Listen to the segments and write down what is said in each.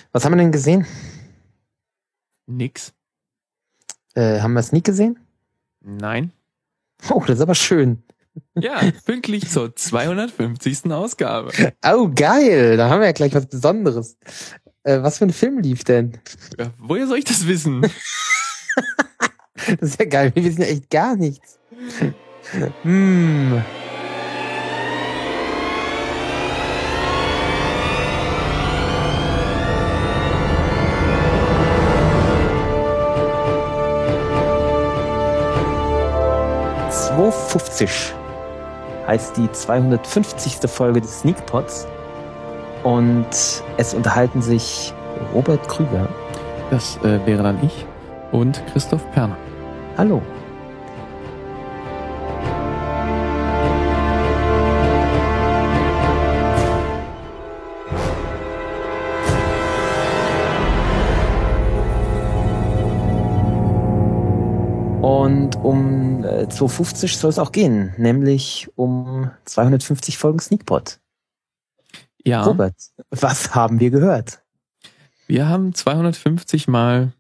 Was haben wir denn gesehen? Nix. Haben wir Sneak gesehen? Nein. Oh, das ist aber schön. Ja, pünktlich zur 250. Ausgabe. Oh, geil. Da haben wir ja gleich was Besonderes. Was für ein Film lief denn? Ja, woher soll ich das wissen? Das ist ja geil. Wir wissen ja echt gar nichts. ...250 heißt die 250. Folge des Sneakpods. Und es unterhalten sich Robert Krüger. Das wäre dann ich und Christoph Perner. Hallo. Und um 250 soll es auch gehen, nämlich um 250 Folgen Sneakpod. Ja. Robert, was haben wir gehört? Wir haben 250 Mal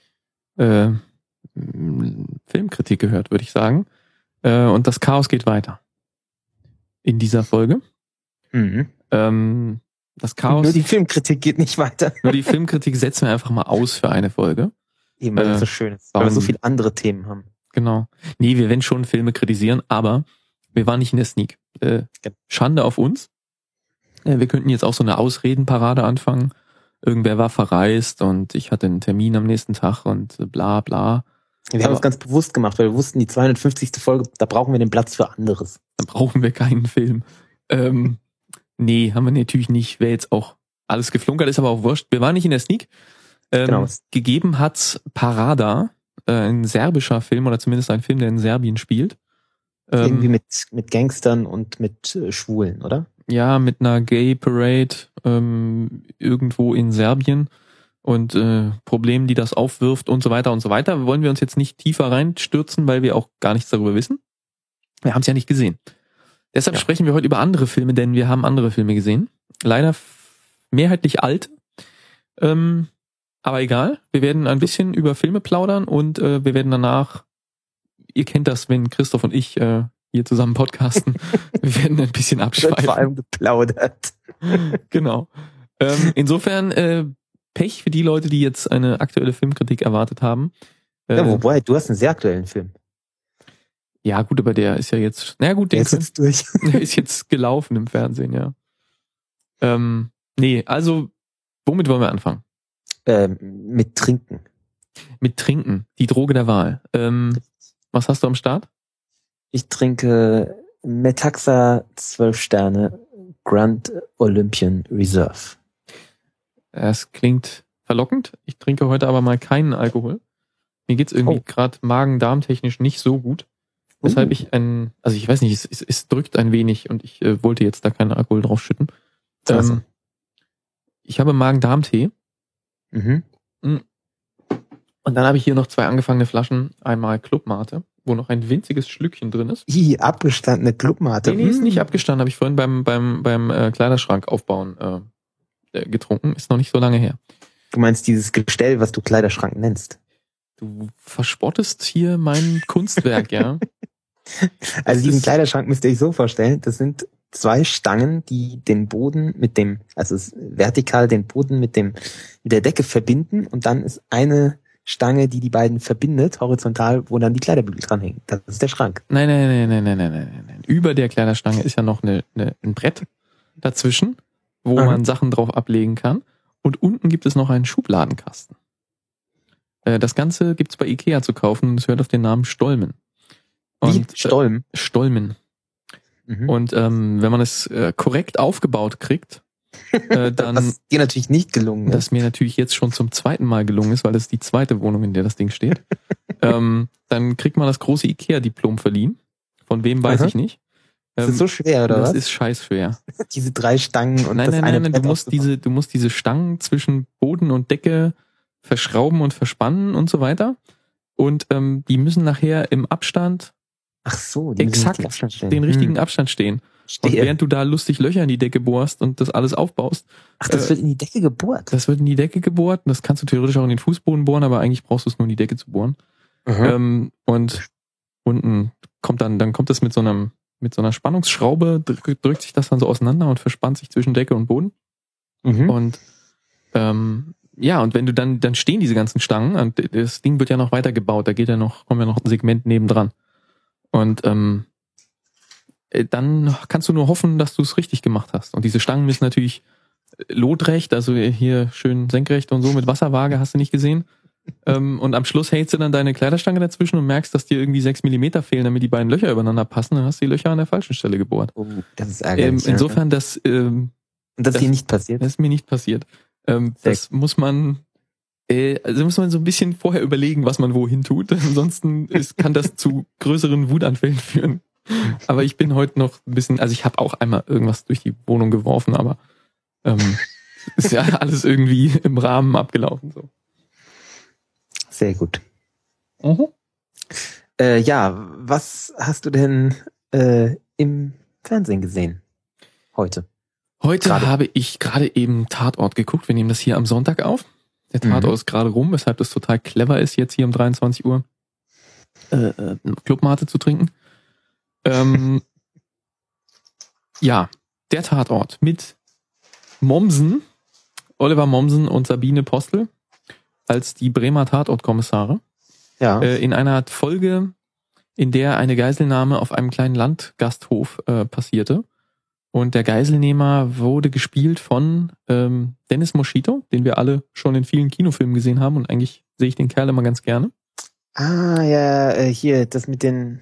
Filmkritik gehört, würde ich sagen. Und das Chaos geht weiter. In dieser Folge. Mhm. Das Chaos. Nur die Filmkritik geht nicht weiter. Nur die Filmkritik setzen wir einfach mal aus für eine Folge. Eben, weil das so schön ist. Weil wir so viele andere Themen haben. Genau. Nee, wir werden schon Filme kritisieren, aber wir waren nicht in der Sneak. Schande auf uns. Wir könnten jetzt auch so eine Ausredenparade anfangen. Irgendwer war verreist und ich hatte einen Termin am nächsten Tag und bla bla. Wir haben es ganz bewusst gemacht, weil wir wussten, die 250. Folge, da brauchen wir den Platz für anderes. Da brauchen wir keinen Film. Nee, haben wir natürlich nicht. Wäre jetzt auch alles geflunkert, ist aber auch wurscht. Wir waren nicht in der Sneak. Genau. Gegeben hat's Parada, ein serbischer Film oder zumindest ein Film, der in Serbien spielt. Irgendwie mit Gangstern und mit Schwulen, oder? Ja, mit einer Gay Parade irgendwo in Serbien und Problemen, die das aufwirft und so weiter und so weiter. Wollen wir uns jetzt nicht tiefer reinstürzen, weil wir auch gar nichts darüber wissen. Wir haben es ja nicht gesehen. Deshalb sprechen wir heute über andere Filme, denn wir haben andere Filme gesehen. Leider mehrheitlich alte. Aber egal, wir werden ein bisschen über Filme plaudern und wir werden danach, ihr kennt das, wenn Christoph und ich hier zusammen podcasten, wir werden ein bisschen abschweifen. Vor allem geplaudert. Genau. Insofern Pech für die Leute, die jetzt eine aktuelle Filmkritik erwartet haben. Ja, wobei, du hast einen sehr aktuellen Film. Ja gut, aber der ist ja jetzt, na gut, der ist jetzt durch. Der ist jetzt gelaufen im Fernsehen, ja. Nee, also womit wollen wir anfangen? Mit Trinken. Mit Trinken, die Droge der Wahl. Was hast du am Start? Ich trinke Metaxa 12 Sterne Grand Olympian Reserve. Es klingt verlockend. Ich trinke heute aber mal keinen Alkohol. Mir geht's irgendwie gerade Magen-Darm-technisch nicht so gut. Weshalb ich also ich weiß nicht, es drückt ein wenig und ich wollte jetzt da keinen Alkohol draufschütten. Ich habe Magen-Darm-Tee. Mhm. Und dann habe ich hier noch 2 angefangene Flaschen. Einmal Clubmate, wo noch ein winziges Schlückchen drin ist. Abgestandene Clubmate. Nee, ist nicht abgestanden. Habe ich vorhin beim Kleiderschrank aufbauen getrunken. Ist noch nicht so lange her. Du meinst dieses Gestell, was du Kleiderschrank nennst? Du verspottest hier mein Kunstwerk, ja. Also diesen Kleiderschrank müsst ihr euch so vorstellen, das sind 2 Stangen, die den Boden vertikal den Boden mit der Decke verbinden und dann ist eine Stange, die beiden verbindet, horizontal, wo dann die Kleiderbügel dranhängen. Das ist der Schrank. Nein. Über der Kleiderstange ist ja noch ein Brett dazwischen, wo man Sachen drauf ablegen kann. Und unten gibt es noch einen Schubladenkasten. Das Ganze gibt's bei Ikea zu kaufen und es hört auf den Namen Stolmen. Wie? Stolmen? Stolmen. Und wenn man es korrekt aufgebaut kriegt, dann... Was dir natürlich nicht gelungen ist. Das mir natürlich jetzt schon zum 2. Mal gelungen ist, weil das ist die 2. Wohnung, in der das Ding steht. Dann kriegt man das große Ikea-Diplom verliehen. Von wem weiß ich nicht. Das ist so schwer, oder was? Das ist scheiß schwer. Diese 3 Stangen und Nein, du musst diese Stangen zwischen Boden und Decke verschrauben und verspannen und so weiter. Und die müssen nachher im Abstand die exakt den richtigen Abstand stehen. Und während du da lustig Löcher in die Decke bohrst und das alles aufbaust. Ach, das wird in die Decke gebohrt? Das wird in die Decke gebohrt. Und das kannst du theoretisch auch in den Fußboden bohren, aber eigentlich brauchst du es nur in die Decke zu bohren. Und unten kommt dann kommt das mit so einer Spannungsschraube, drückt sich das dann so auseinander und verspannt sich zwischen Decke und Boden. Und und wenn du dann stehen diese ganzen Stangen und das Ding wird ja noch weiter gebaut, kommt ja noch ein Segment nebendran. Und dann kannst du nur hoffen, dass du es richtig gemacht hast. Und diese Stangen müssen natürlich lotrecht, also hier schön senkrecht und so mit Wasserwaage, hast du nicht gesehen. Und am Schluss hältst du dann deine Kleiderstange dazwischen und merkst, dass dir irgendwie 6 Millimeter fehlen, damit die beiden Löcher übereinander passen. Dann hast du die Löcher an der falschen Stelle gebohrt. Oh, das ist ärgerlich. Insofern, das ist dir nicht passiert? Das ist mir nicht passiert. Das muss man so ein bisschen vorher überlegen, was man wohin tut. Ansonsten kann das zu größeren Wutanfällen führen. Aber ich bin heute noch ein bisschen, also ich habe auch einmal irgendwas durch die Wohnung geworfen, aber ist ja alles irgendwie im Rahmen abgelaufen. So. Sehr gut. Was hast du denn im Fernsehen gesehen heute? Heute habe ich gerade eben Tatort geguckt. Wir nehmen das hier am Sonntag auf. Der Tatort ist gerade rum, weshalb das total clever ist, jetzt hier um 23 Uhr Clubmate zu trinken. Der Tatort mit Mommsen, Oliver Mommsen und Sabine Postel als die Bremer Tatortkommissare. Ja. In einer Folge, in der eine Geiselnahme auf einem kleinen Landgasthof passierte. Und der Geiselnehmer wurde gespielt von Dennis Moschito, den wir alle schon in vielen Kinofilmen gesehen haben. Und eigentlich sehe ich den Kerl immer ganz gerne. Ah, ja, hier, das mit den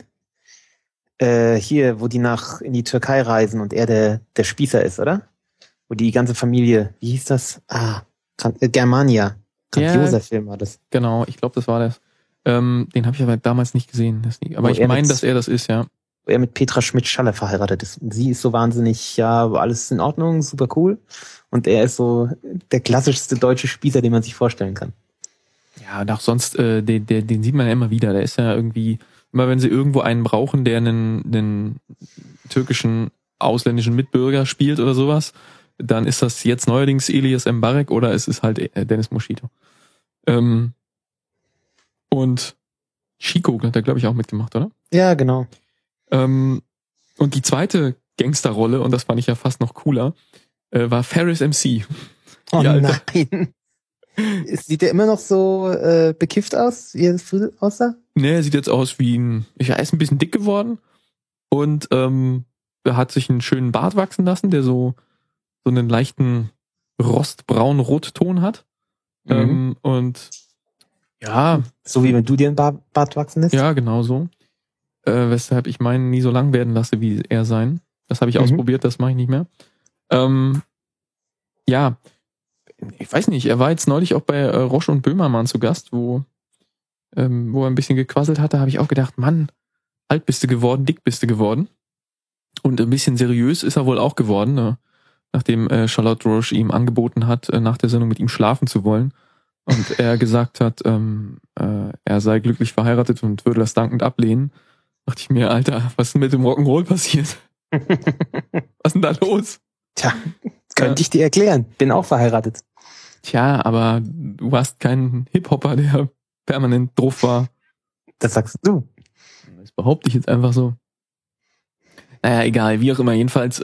wo die in die Türkei reisen und er der Spießer ist, oder? Wo die ganze Familie, wie hieß das? Germania. Grandioser Film war das. Genau, ich glaube, das war das. Den habe ich aber damals nicht gesehen. Aber ich meine, dass er das ist, ja. Wo er mit Petra Schmidt-Schaller verheiratet ist. Und sie ist so wahnsinnig, alles ist in Ordnung, super cool. Und er ist so der klassischste deutsche Spießer, den man sich vorstellen kann. Ja, und auch sonst, den sieht man ja immer wieder. Der ist ja irgendwie, immer wenn sie irgendwo einen brauchen, der einen türkischen ausländischen Mitbürger spielt oder sowas, dann ist das jetzt neuerdings Elias Mbarek oder es ist halt Dennis Moschito. Und Chico hat da, glaube ich, auch mitgemacht, oder? Ja, genau. Und die zweite Gangsterrolle, und das fand ich ja fast noch cooler, war Ferris MC. Oh nein. Sieht der immer noch so bekifft aus, wie er früher aussah? Nee, er sieht jetzt aus wie er ist ein bisschen dick geworden und er hat sich einen schönen Bart wachsen lassen, der so einen leichten rostbraun-rotton hat. Und ja. So wie wenn du dir einen Bart wachsen lässt? Ja, genau so. Weshalb ich meinen nie so lang werden lasse wie er sein. Das habe ich ausprobiert, das mache ich nicht mehr. Ich weiß nicht, er war jetzt neulich auch bei Roche und Böhmermann zu Gast, wo er ein bisschen gequasselt hatte, habe ich auch gedacht, Mann, alt bist du geworden, dick bist du geworden. Und ein bisschen seriös ist er wohl auch geworden, ne? Nachdem Charlotte Roche ihm angeboten hat, nach der Sendung mit ihm schlafen zu wollen. Und er gesagt hat, er sei glücklich verheiratet und würde das dankend ablehnen. Dachte ich mir, Alter, was ist denn mit dem Rock'n'Roll passiert? Was ist denn da los? Tja, könnte ich dir erklären. Bin auch verheiratet. Tja, aber du warst kein Hip-Hopper, der permanent drauf war. Das sagst du. Das behaupte ich jetzt einfach so. Naja, egal, wie auch immer, jedenfalls,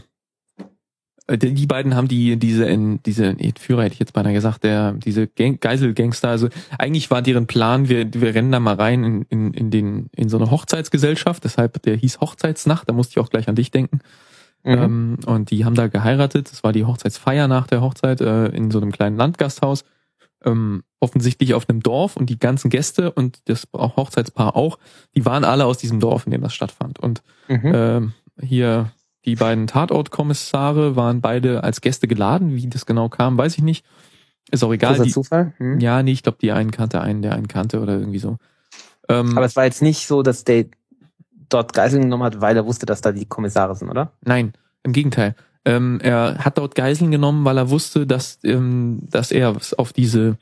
die beiden haben diese Führer hätte ich jetzt beinahe gesagt, diese Geiselgangster, also eigentlich war deren Plan, wir rennen da mal rein in so eine Hochzeitsgesellschaft, deshalb der hieß Hochzeitsnacht, da musste ich auch gleich an dich denken. Und die haben da geheiratet, das war die Hochzeitsfeier nach der Hochzeit, in so einem kleinen Landgasthaus, offensichtlich auf einem Dorf, und die ganzen Gäste und das Hochzeitspaar auch, die waren alle aus diesem Dorf, in dem das stattfand. Und hier die beiden Tatortkommissare waren beide als Gäste geladen. Wie das genau kam, weiß ich nicht. Ist auch egal. Großer Zufall? Ja, nee, ich glaube, die einen kannte einen, der einen kannte oder irgendwie so. Aber es war jetzt nicht so, dass der dort Geiseln genommen hat, weil er wusste, dass da die Kommissare sind, oder? Nein, im Gegenteil. Er hat dort Geiseln genommen, weil er wusste, dass er auf diese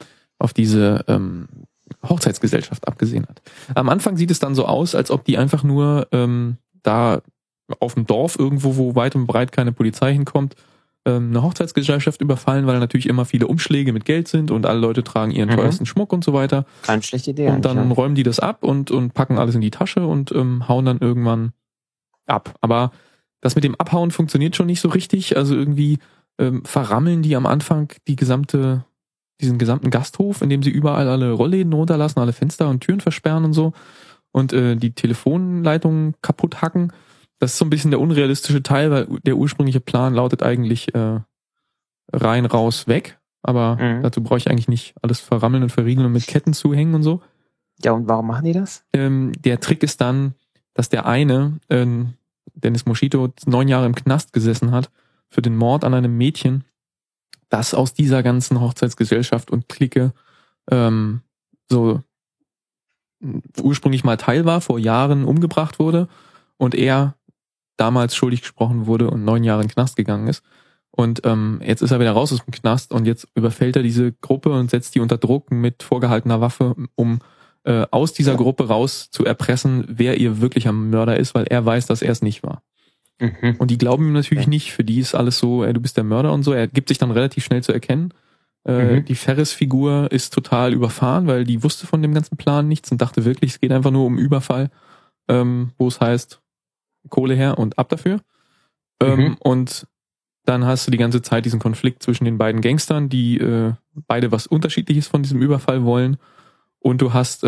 Hochzeitsgesellschaft abgesehen hat. Am Anfang sieht es dann so aus, als ob die einfach nur da auf dem Dorf irgendwo, wo weit und breit keine Polizei hinkommt, eine Hochzeitsgesellschaft überfallen, weil natürlich immer viele Umschläge mit Geld sind und alle Leute tragen ihren teuersten Schmuck und so weiter. Keine schlechte Idee. Und dann räumen die das ab und packen alles in die Tasche und hauen dann irgendwann ab. Aber das mit dem Abhauen funktioniert schon nicht so richtig. Also irgendwie verrammeln die am Anfang diesen gesamten Gasthof, indem sie überall alle Rollläden runterlassen, alle Fenster und Türen versperren und so und die Telefonleitungen kaputt hacken. Das ist so ein bisschen der unrealistische Teil, weil der ursprüngliche Plan lautet eigentlich rein, raus, weg. Aber dazu brauche ich eigentlich nicht alles verrammeln und verriegeln und mit Ketten zuhängen und so. Ja, und warum machen die das? Der Trick ist dann, dass der eine, Dennis Moschito, 9 Jahre im Knast gesessen hat für den Mord an einem Mädchen, das aus dieser ganzen Hochzeitsgesellschaft und Clique so ursprünglich mal Teil war, vor Jahren umgebracht wurde und er damals schuldig gesprochen wurde und 9 Jahre in den Knast gegangen ist. Und jetzt ist er wieder raus aus dem Knast und jetzt überfällt er diese Gruppe und setzt die unter Druck mit vorgehaltener Waffe, um aus dieser Gruppe raus zu erpressen, wer ihr wirklicher Mörder ist, weil er weiß, dass er es nicht war. Und die glauben ihm natürlich nicht, für die ist alles so, du bist der Mörder und so. Er gibt sich dann relativ schnell zu erkennen. Die Ferris-Figur ist total überfahren, weil die wusste von dem ganzen Plan nichts und dachte wirklich, es geht einfach nur um Überfall, wo es heißt, Kohle her und ab dafür. Und dann hast du die ganze Zeit diesen Konflikt zwischen den beiden Gangstern, die beide was Unterschiedliches von diesem Überfall wollen. Und du hast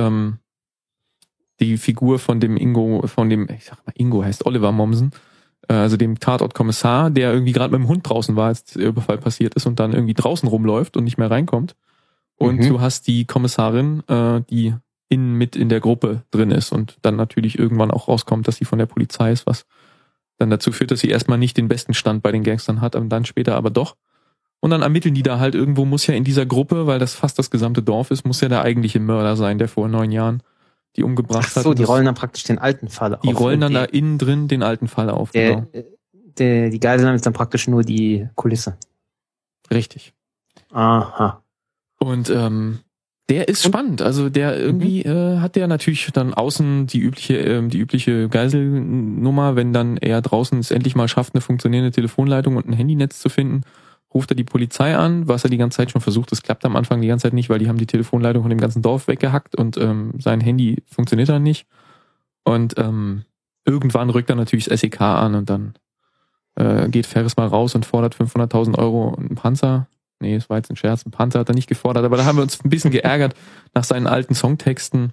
die Figur von dem Ingo, ich sag mal, Ingo heißt Oliver Mommsen, also dem Tatortkommissar, der irgendwie gerade mit dem Hund draußen war, als der Überfall passiert ist und dann irgendwie draußen rumläuft und nicht mehr reinkommt. Und du hast die Kommissarin, die mit in der Gruppe drin ist und dann natürlich irgendwann auch rauskommt, dass sie von der Polizei ist, was dann dazu führt, dass sie erstmal nicht den besten Stand bei den Gangstern hat, und dann später aber doch. Und dann ermitteln die da halt irgendwo, muss ja in dieser Gruppe, weil das fast das gesamte Dorf ist, muss ja der eigentliche Mörder sein, der vor 9 Jahren die umgebracht hat. Ach so, die rollen dann praktisch den alten Fall auf. Die rollen dann da innen drin den alten Fall auf, genau. Die Geiselnahme ist dann praktisch nur die Kulisse. Richtig. Aha. Und der ist spannend. Also der irgendwie hat der natürlich dann außen die übliche Geiselnummer, wenn dann er draußen es endlich mal schafft, eine funktionierende Telefonleitung und ein Handynetz zu finden, ruft er die Polizei an, was er die ganze Zeit schon versucht. Das klappt am Anfang die ganze Zeit nicht, weil die haben die Telefonleitung von dem ganzen Dorf weggehackt und sein Handy funktioniert dann nicht. Und irgendwann rückt er natürlich das SEK an und dann geht Ferris mal raus und fordert 500.000 Euro und einen Panzer. Nee, es war jetzt ein Scherz, ein Panzer hat er nicht gefordert, aber da haben wir uns ein bisschen geärgert. Nach seinen alten Songtexten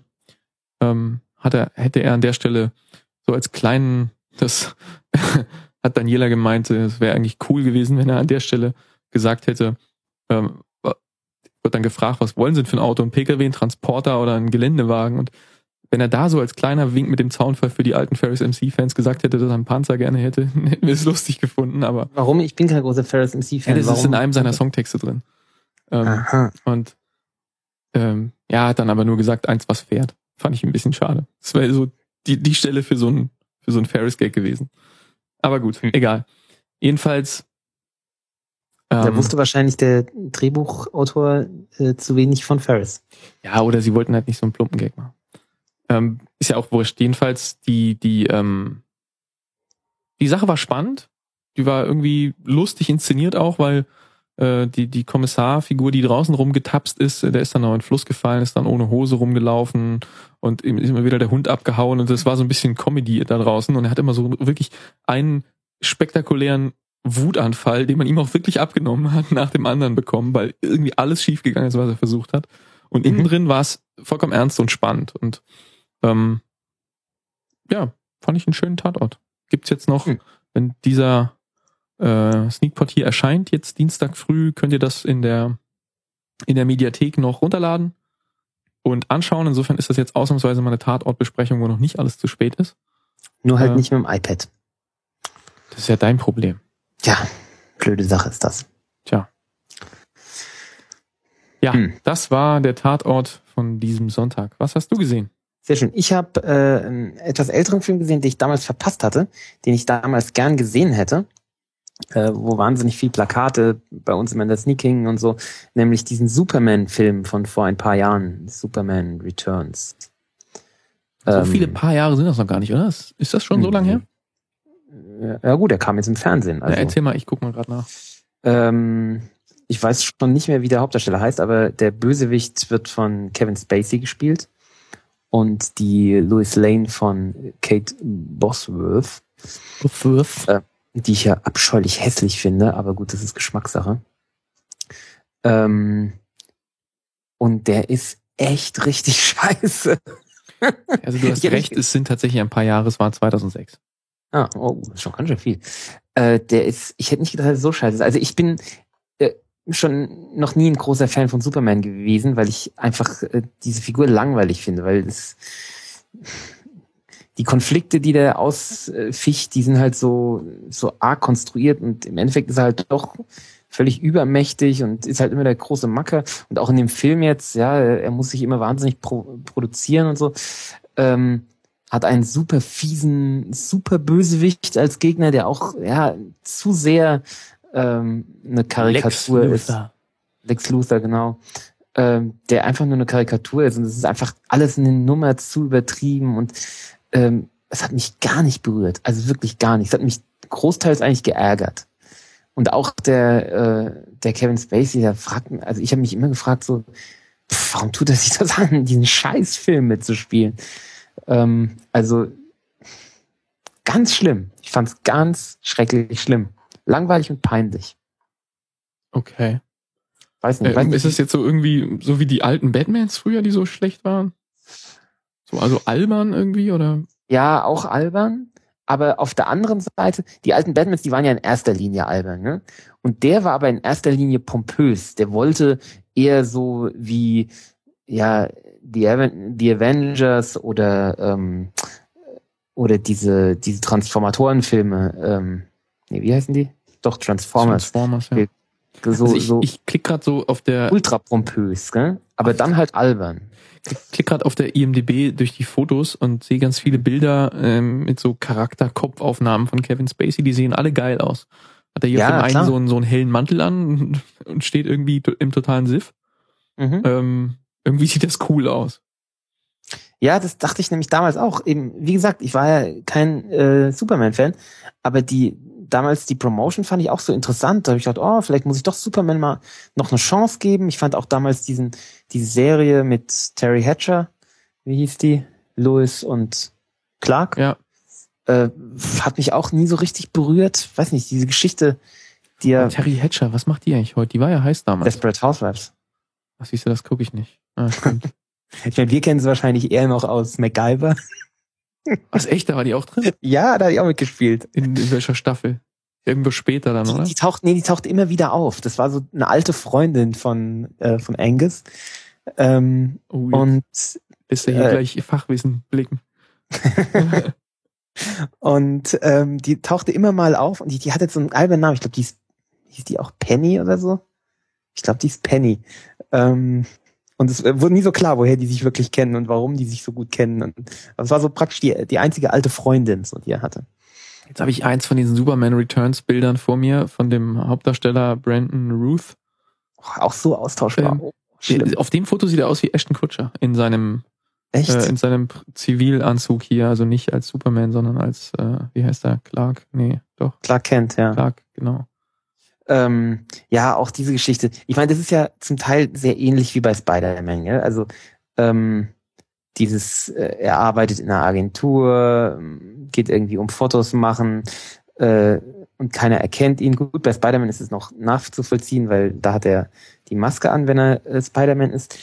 hätte er an der Stelle so als kleinen, das hat Daniela gemeint, es wäre eigentlich cool gewesen, wenn er an der Stelle gesagt hätte, wird dann gefragt, was wollen Sie denn für ein Auto, ein PKW, ein Transporter oder ein Geländewagen? Und wenn er da so als kleiner Wink mit dem Zaunfall für die alten Ferris MC-Fans gesagt hätte, dass er einen Panzer gerne hätte, hätten wir es lustig gefunden, aber... Warum? Ich bin kein großer Ferris MC-Fan. Ja, das ist in einem seiner Songtexte drin. Und hat dann aber nur gesagt, eins was fährt. Fand ich ein bisschen schade. Das wäre so die Stelle für so ein Ferris-Gag gewesen. Aber gut, egal. Jedenfalls... da wusste wahrscheinlich der Drehbuchautor zu wenig von Ferris. Ja, oder sie wollten halt nicht so einen plumpen Gag machen. Ist ja auch wurscht. Jedenfalls, die Sache war spannend. Die war irgendwie lustig inszeniert auch, weil die Kommissarfigur, die draußen rumgetapst ist, der ist dann auch in den Fluss gefallen, ist dann ohne Hose rumgelaufen und ihm ist immer wieder der Hund abgehauen und das war so ein bisschen Comedy da draußen und er hat immer so wirklich einen spektakulären Wutanfall, den man ihm auch wirklich abgenommen hat, nach dem anderen bekommen, weil irgendwie alles schiefgegangen ist, was er versucht hat. Und innen drin war es vollkommen ernst und spannend und fand ich einen schönen Tatort. Gibt's jetzt noch, wenn dieser Sneakpot hier erscheint, jetzt Dienstag früh, könnt ihr das in der Mediathek noch runterladen und anschauen. Insofern ist das jetzt ausnahmsweise mal eine Tatortbesprechung, wo noch nicht alles zu spät ist. Nur halt nicht mit dem iPad. Das ist ja dein Problem. Ja, blöde Sache ist das. Tja. Ja, das war der Tatort von diesem Sonntag. Was hast du gesehen? Sehr schön. Ich habe einen etwas älteren Film gesehen, den ich damals verpasst hatte, den ich damals gern gesehen hätte, wo wahnsinnig viel Plakate bei uns immer in der Sneaking und so, nämlich diesen Superman-Film von vor ein paar Jahren, Superman Returns. So viele paar Jahre sind das noch gar nicht, oder? Ist das schon so lange her? Ja gut, er kam jetzt im Fernsehen. Also, Ja, erzähl mal, ich guck mal gerade nach. Ich weiß schon nicht mehr, wie der Hauptdarsteller heißt, aber der Bösewicht wird von Kevin Spacey gespielt und die Lois Lane von Kate Bosworth, die ich ja abscheulich hässlich finde, aber gut, das ist Geschmackssache. Und der ist echt richtig scheiße. Also du hast recht, es sind tatsächlich ein paar Jahre, es war 2006. Das ist schon ganz schön viel. Ich hätte nicht gedacht, dass er so scheiße ist. Also ich bin schon noch nie ein großer Fan von Superman gewesen, weil ich einfach diese Figur langweilig finde, weil die Konflikte, die der ausficht, die sind halt so arg konstruiert und im Endeffekt ist er halt doch völlig übermächtig und ist halt immer der große Macker und auch in dem Film jetzt, ja, er muss sich immer wahnsinnig produzieren und so, hat einen super fiesen, super Bösewicht als Gegner, der auch, ja, zu sehr eine Karikatur ist. Lex Luthor, genau. Der einfach nur eine Karikatur ist und es ist einfach alles eine Nummer zu übertrieben und es hat mich gar nicht berührt. Also wirklich gar nicht. Es hat mich großteils eigentlich geärgert. Und auch der Kevin Spacey, also ich habe mich immer gefragt, so, warum tut er sich das an, diesen Scheißfilm mitzuspielen? Also ganz schlimm. Ich fand es ganz schrecklich schlimm. Langweilig und peinlich. Okay. Weiß nicht, ist es jetzt so irgendwie, so wie die alten Batmans früher, die so schlecht waren? So, also albern irgendwie, oder? Ja, auch albern. Aber auf der anderen Seite, die alten Batmans, die waren ja in erster Linie albern, ne? Und der war aber in erster Linie pompös. Der wollte eher so wie, ja, die Avengers oder diese Transformatorenfilme, wie heißen die? Doch, Transformers, ja. Ich klicke gerade so auf der... Ultra pompös, gell? Aber dann halt albern. Ich klicke gerade auf der IMDb durch die Fotos und sehe ganz viele Bilder mit so Charakter-Kopfaufnahmen von Kevin Spacey, die sehen alle geil aus. Hat er hier von einem so einen hellen Mantel an und steht irgendwie im totalen Siff. Mhm. Irgendwie sieht das cool aus. Ja, das dachte ich nämlich damals auch. Eben, wie gesagt, ich war ja kein Superman-Fan, aber damals die Promotion fand ich auch so interessant. Da habe ich gedacht, vielleicht muss ich doch Superman mal noch eine Chance geben. Ich fand auch damals diese Serie mit Terry Hatcher, wie hieß die? Lois und Clark. Ja. Hat mich auch nie so richtig berührt. Weiß nicht, diese Geschichte, die ja... Terry Hatcher, was macht die eigentlich heute? Die war ja heiß damals. Desperate Housewives. Was siehst du, das gucke ich nicht. Stimmt. Ich meine, wir kennen sie wahrscheinlich eher noch aus MacGyver. Was, echt? Da war die auch drin? Ja, da hat die auch mitgespielt. In welcher Staffel? Irgendwo später dann, oder? Die taucht immer wieder auf. Das war so eine alte Freundin von Angus. Und bist du hier gleich Fachwissen blicken. Und die tauchte immer mal auf und die hat jetzt so einen albernen Namen. Ich glaube, hieß die auch Penny oder so? Ich glaube, die ist Penny. Und es wurde nie so klar, woher die sich wirklich kennen und warum die sich so gut kennen. Und es war so praktisch die einzige alte Freundin, so, die er hatte. Jetzt habe ich eins von diesen Superman Returns Bildern vor mir, von dem Hauptdarsteller Brandon Routh. Auch so austauschbar. Auf dem Foto sieht er aus wie Ashton Kutcher in seinem Zivilanzug hier, also nicht als Superman, sondern als, wie heißt er? Clark? Nee, doch. Clark Kent, ja. Clark, genau. Ja, auch diese Geschichte. Ich meine, das ist ja zum Teil sehr ähnlich wie bei Spider-Man, ja? Also er arbeitet in einer Agentur, geht irgendwie um Fotos machen und keiner erkennt ihn. Gut, bei Spider-Man ist es noch nachzuvollziehen, weil da hat er die Maske an, wenn er Spider-Man ist.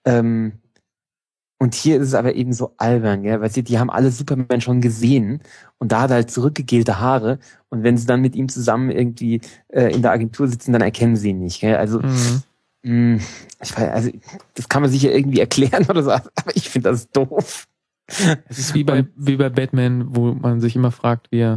Und hier ist es aber eben so albern, gell? Weißt du, die haben alle Superman schon gesehen und da hat er halt zurückgegelte Haare und wenn sie dann mit ihm zusammen irgendwie in der Agentur sitzen, dann erkennen sie ihn nicht, gell? Also, ich weiß, also das kann man sich ja irgendwie erklären oder so, aber ich finde das doof. Es ist wie bei Batman, wo man sich immer fragt, wie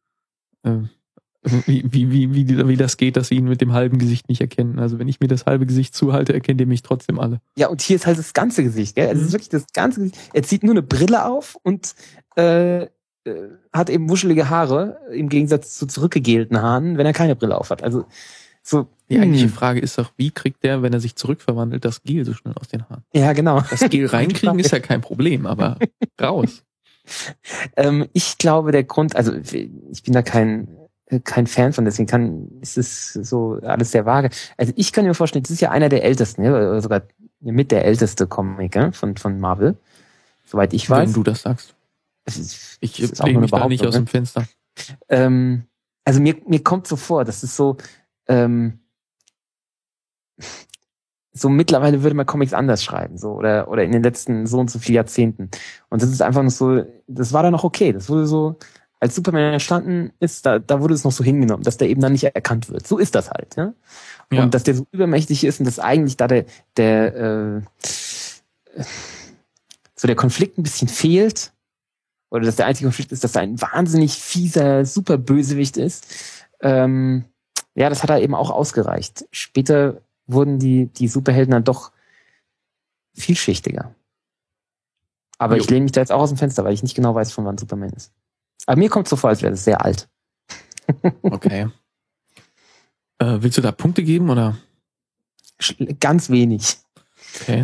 das geht, dass sie ihn mit dem halben Gesicht nicht erkennen. Also wenn ich mir das halbe Gesicht zuhalte, erkennt ihr mich trotzdem alle. Ja, und hier ist halt das ganze Gesicht, gell? Also es ist wirklich das ganze Gesicht. Er zieht nur eine Brille auf und hat eben wuschelige Haare, im Gegensatz zu zurückgegelten Haaren, wenn er keine Brille auf hat. Also so. Die eigentliche Frage ist doch, wie kriegt der, wenn er sich zurückverwandelt, das Gel so schnell aus den Haaren? Ja, genau. Das Gel reinkriegen ist ja kein Problem, aber raus. Ich glaube, der Grund, also ich bin da kein Fan von, deswegen ist es so alles sehr vage. Also ich kann mir vorstellen, das ist ja einer der ältesten, ja, oder sogar mit der älteste Comic, ja, von Marvel, soweit ich weiß. Wenn du das sagst. Ich lehne mich da nicht aus dem Fenster. Also mir kommt so vor, das ist so, so mittlerweile würde man Comics anders schreiben, so, oder in den letzten so und so vielen Jahrzehnten. Und das ist einfach noch so, das war dann noch okay. Das wurde so, als Superman entstanden ist, da wurde es noch so hingenommen, dass der eben dann nicht erkannt wird. So ist das halt, ja. Ja. Und dass der so übermächtig ist und dass eigentlich da der Konflikt ein bisschen fehlt, oder dass der einzige Konflikt ist, dass er ein wahnsinnig fieser Superbösewicht ist. Ja, das hat er eben auch ausgereicht. Später wurden die Superhelden dann doch vielschichtiger. Aber ich lehne mich da jetzt auch aus dem Fenster, weil ich nicht genau weiß, von wann Superman ist. Aber mir kommt so vor, als wäre das sehr alt. Okay. Willst du da Punkte geben, oder? Ganz wenig. Okay.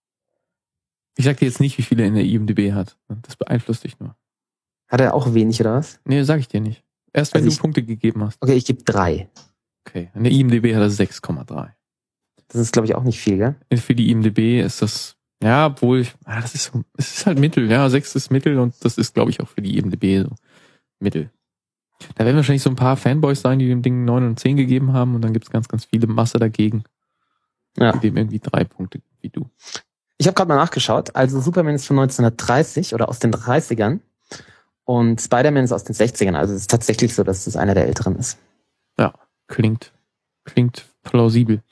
Ich sag dir jetzt nicht, wie viele in der IMDb hat. Das beeinflusst dich nur. Hat er auch wenig, oder was? Nee, sag ich dir nicht. Erst wenn du Punkte gegeben hast. Okay, ich gebe 3. Okay. In der IMDb hat er 6,3. Das ist, glaube ich, auch nicht viel, gell? Für die IMDb ist das, ja, obwohl, es ist halt Mittel, ja, 6 ist Mittel und das ist, glaube ich, auch für die IMDb so Mittel. Da werden wahrscheinlich so ein paar Fanboys sein, die dem Ding 9 und 10 gegeben haben und dann gibt's ganz, ganz viele Masse dagegen. Ja. Die dem irgendwie 3 Punkte wie du. Ich habe gerade mal nachgeschaut. Also Superman ist von 1930 oder aus den 30ern und Spider-Man ist aus den 60ern. Also es ist tatsächlich so, dass es einer der älteren ist. Ja, klingt plausibel.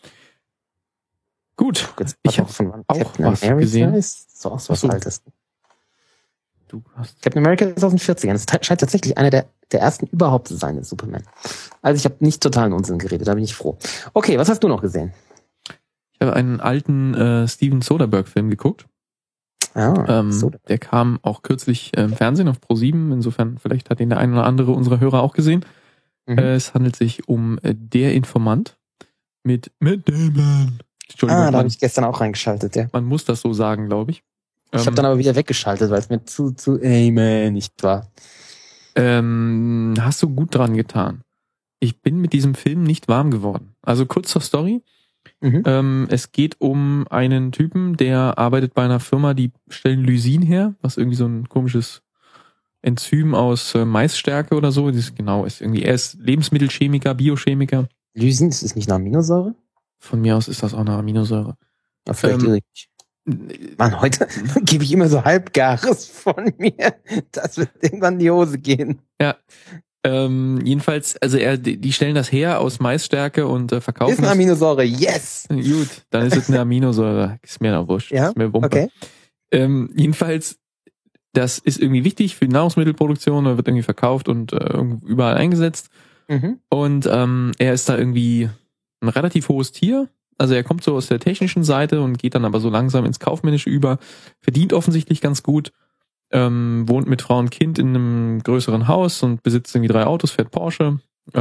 Gut, ich habe von wann Captain America gesehen. Ist so auch so was Altes. Du hast Captain America ist aus den 40ern. Es scheint tatsächlich einer der ersten überhaupt zu sein, Superman. Also ich habe nicht totalen Unsinn geredet, da bin ich froh. Okay, was hast du noch gesehen? Ich habe einen alten Steven Soderbergh-Film geguckt. Der kam auch kürzlich im Fernsehen auf Pro7. Insofern, vielleicht hat ihn der ein oder andere unserer Hörer auch gesehen. Es handelt sich um Der Informant mit Matt Damon. Da habe ich gestern auch reingeschaltet, ja. Man muss das so sagen, glaube ich. Ich habe dann aber wieder weggeschaltet, weil es mir zu Amen nicht war. Hast du gut dran getan. Ich bin mit diesem Film nicht warm geworden. Also kurz zur Story. Es geht um einen Typen, der arbeitet bei einer Firma, die stellen Lysin her, was irgendwie so ein komisches Enzym aus Maisstärke oder so. Er ist Lebensmittelchemiker, Biochemiker. Lysin, ist es nicht eine Aminosäure? Von mir aus ist das auch eine Aminosäure. Ja, vielleicht irre ich. Mann, heute gebe ich immer so Halbgares von mir. Das wird irgendwann in die Hose gehen. Ja. Jedenfalls, also die stellen das her aus Maisstärke und verkaufen. Ist eine Aminosäure, yes! Gut, dann ist es eine Aminosäure. Ist mir da wurscht. Ja, ist mir Wumpe. Okay. Jedenfalls, das ist irgendwie wichtig für die Nahrungsmittelproduktion, wird irgendwie verkauft und überall eingesetzt. Und er ist da irgendwie ein relativ hohes Tier. Also er kommt so aus der technischen Seite und geht dann aber so langsam ins Kaufmännische über, verdient offensichtlich ganz gut, wohnt mit Frau und Kind in einem größeren Haus und besitzt irgendwie 3 Autos, fährt Porsche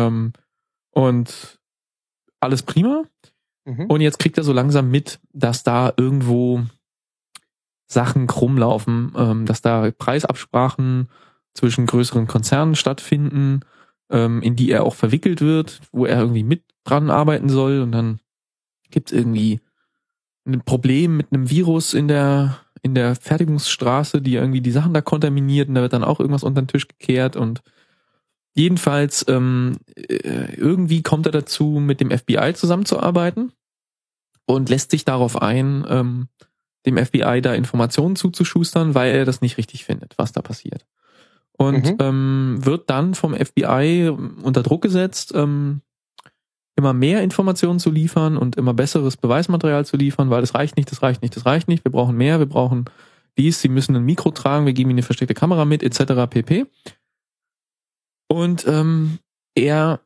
und alles prima. Und jetzt kriegt er so langsam mit, dass da irgendwo Sachen krumm laufen, dass da Preisabsprachen zwischen größeren Konzernen stattfinden, in die er auch verwickelt wird, wo er irgendwie mit dran arbeiten soll und dann gibt's irgendwie ein Problem mit einem Virus in der Fertigungsstraße, die irgendwie die Sachen da kontaminiert und da wird dann auch irgendwas unter den Tisch gekehrt und jedenfalls irgendwie kommt er dazu, mit dem FBI zusammenzuarbeiten und lässt sich darauf ein, dem FBI da Informationen zuzuschustern, weil er das nicht richtig findet, was da passiert. Und wird dann vom FBI unter Druck gesetzt, immer mehr Informationen zu liefern und immer besseres Beweismaterial zu liefern, weil das reicht nicht, wir brauchen mehr, wir brauchen dies, sie müssen ein Mikro tragen, wir geben ihnen eine versteckte Kamera mit, etc. pp. Und er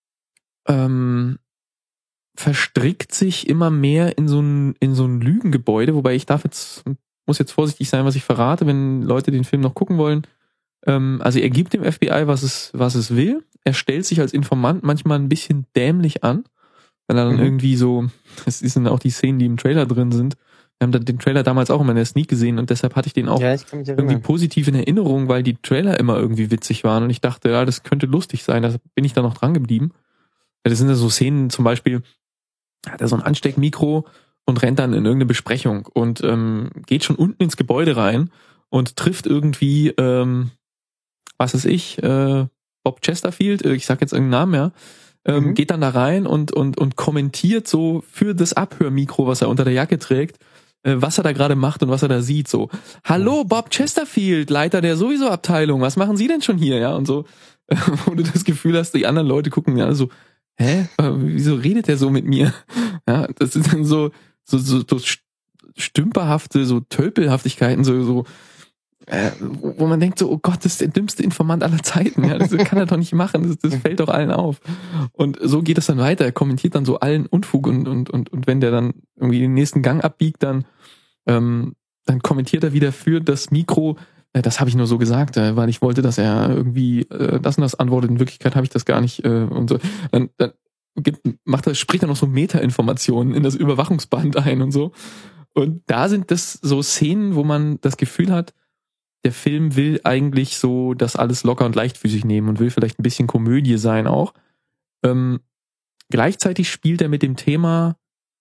verstrickt sich immer mehr in so ein Lügengebäude, wobei muss jetzt vorsichtig sein, was ich verrate, wenn Leute den Film noch gucken wollen. Also er gibt dem FBI, was es will. Er stellt sich als Informant manchmal ein bisschen dämlich an, wenn er dann irgendwie so, es sind auch die Szenen, die im Trailer drin sind, Wir haben den Trailer damals auch immer in der Sneak gesehen und deshalb hatte ich den auch irgendwie positiv in Erinnerung, weil die Trailer immer irgendwie witzig waren und ich dachte, ja, das könnte lustig sein, da bin ich da noch dran geblieben. Ja, das sind ja so Szenen, zum Beispiel hat er so ein Ansteckmikro und rennt dann in irgendeine Besprechung und geht schon unten ins Gebäude rein und trifft irgendwie, was weiß ich, Bob Chesterfield, ich sag jetzt irgendeinen Namen, ja, geht dann da rein und kommentiert so für das Abhörmikro, was er unter der Jacke trägt, was er da gerade macht und was er da sieht, so. Hallo, Bob Chesterfield, Leiter der Sowieso-Abteilung, was machen Sie denn schon hier, ja, und so, wo du das Gefühl hast, die anderen Leute gucken ja so, hä, wieso redet der so mit mir? Ja, das sind dann so stümperhafte, so Tölpelhaftigkeiten, so wo man denkt so, oh Gott, das ist der dümmste Informant aller Zeiten, ja, das kann er doch nicht machen, das fällt doch allen auf. Und so geht es dann weiter, er kommentiert dann so allen Unfug und wenn der dann irgendwie den nächsten Gang abbiegt, dann kommentiert er wieder für das Mikro, das habe ich nur so gesagt, weil ich wollte, dass er irgendwie das und das antwortet, in Wirklichkeit habe ich das gar nicht und so. Dann spricht er noch so Meta-Informationen in das Überwachungsband ein und so. Und da sind das so Szenen, wo man das Gefühl hat, der Film will eigentlich so das alles locker und leichtfüßig nehmen und will vielleicht ein bisschen Komödie sein auch. Gleichzeitig spielt er mit dem Thema,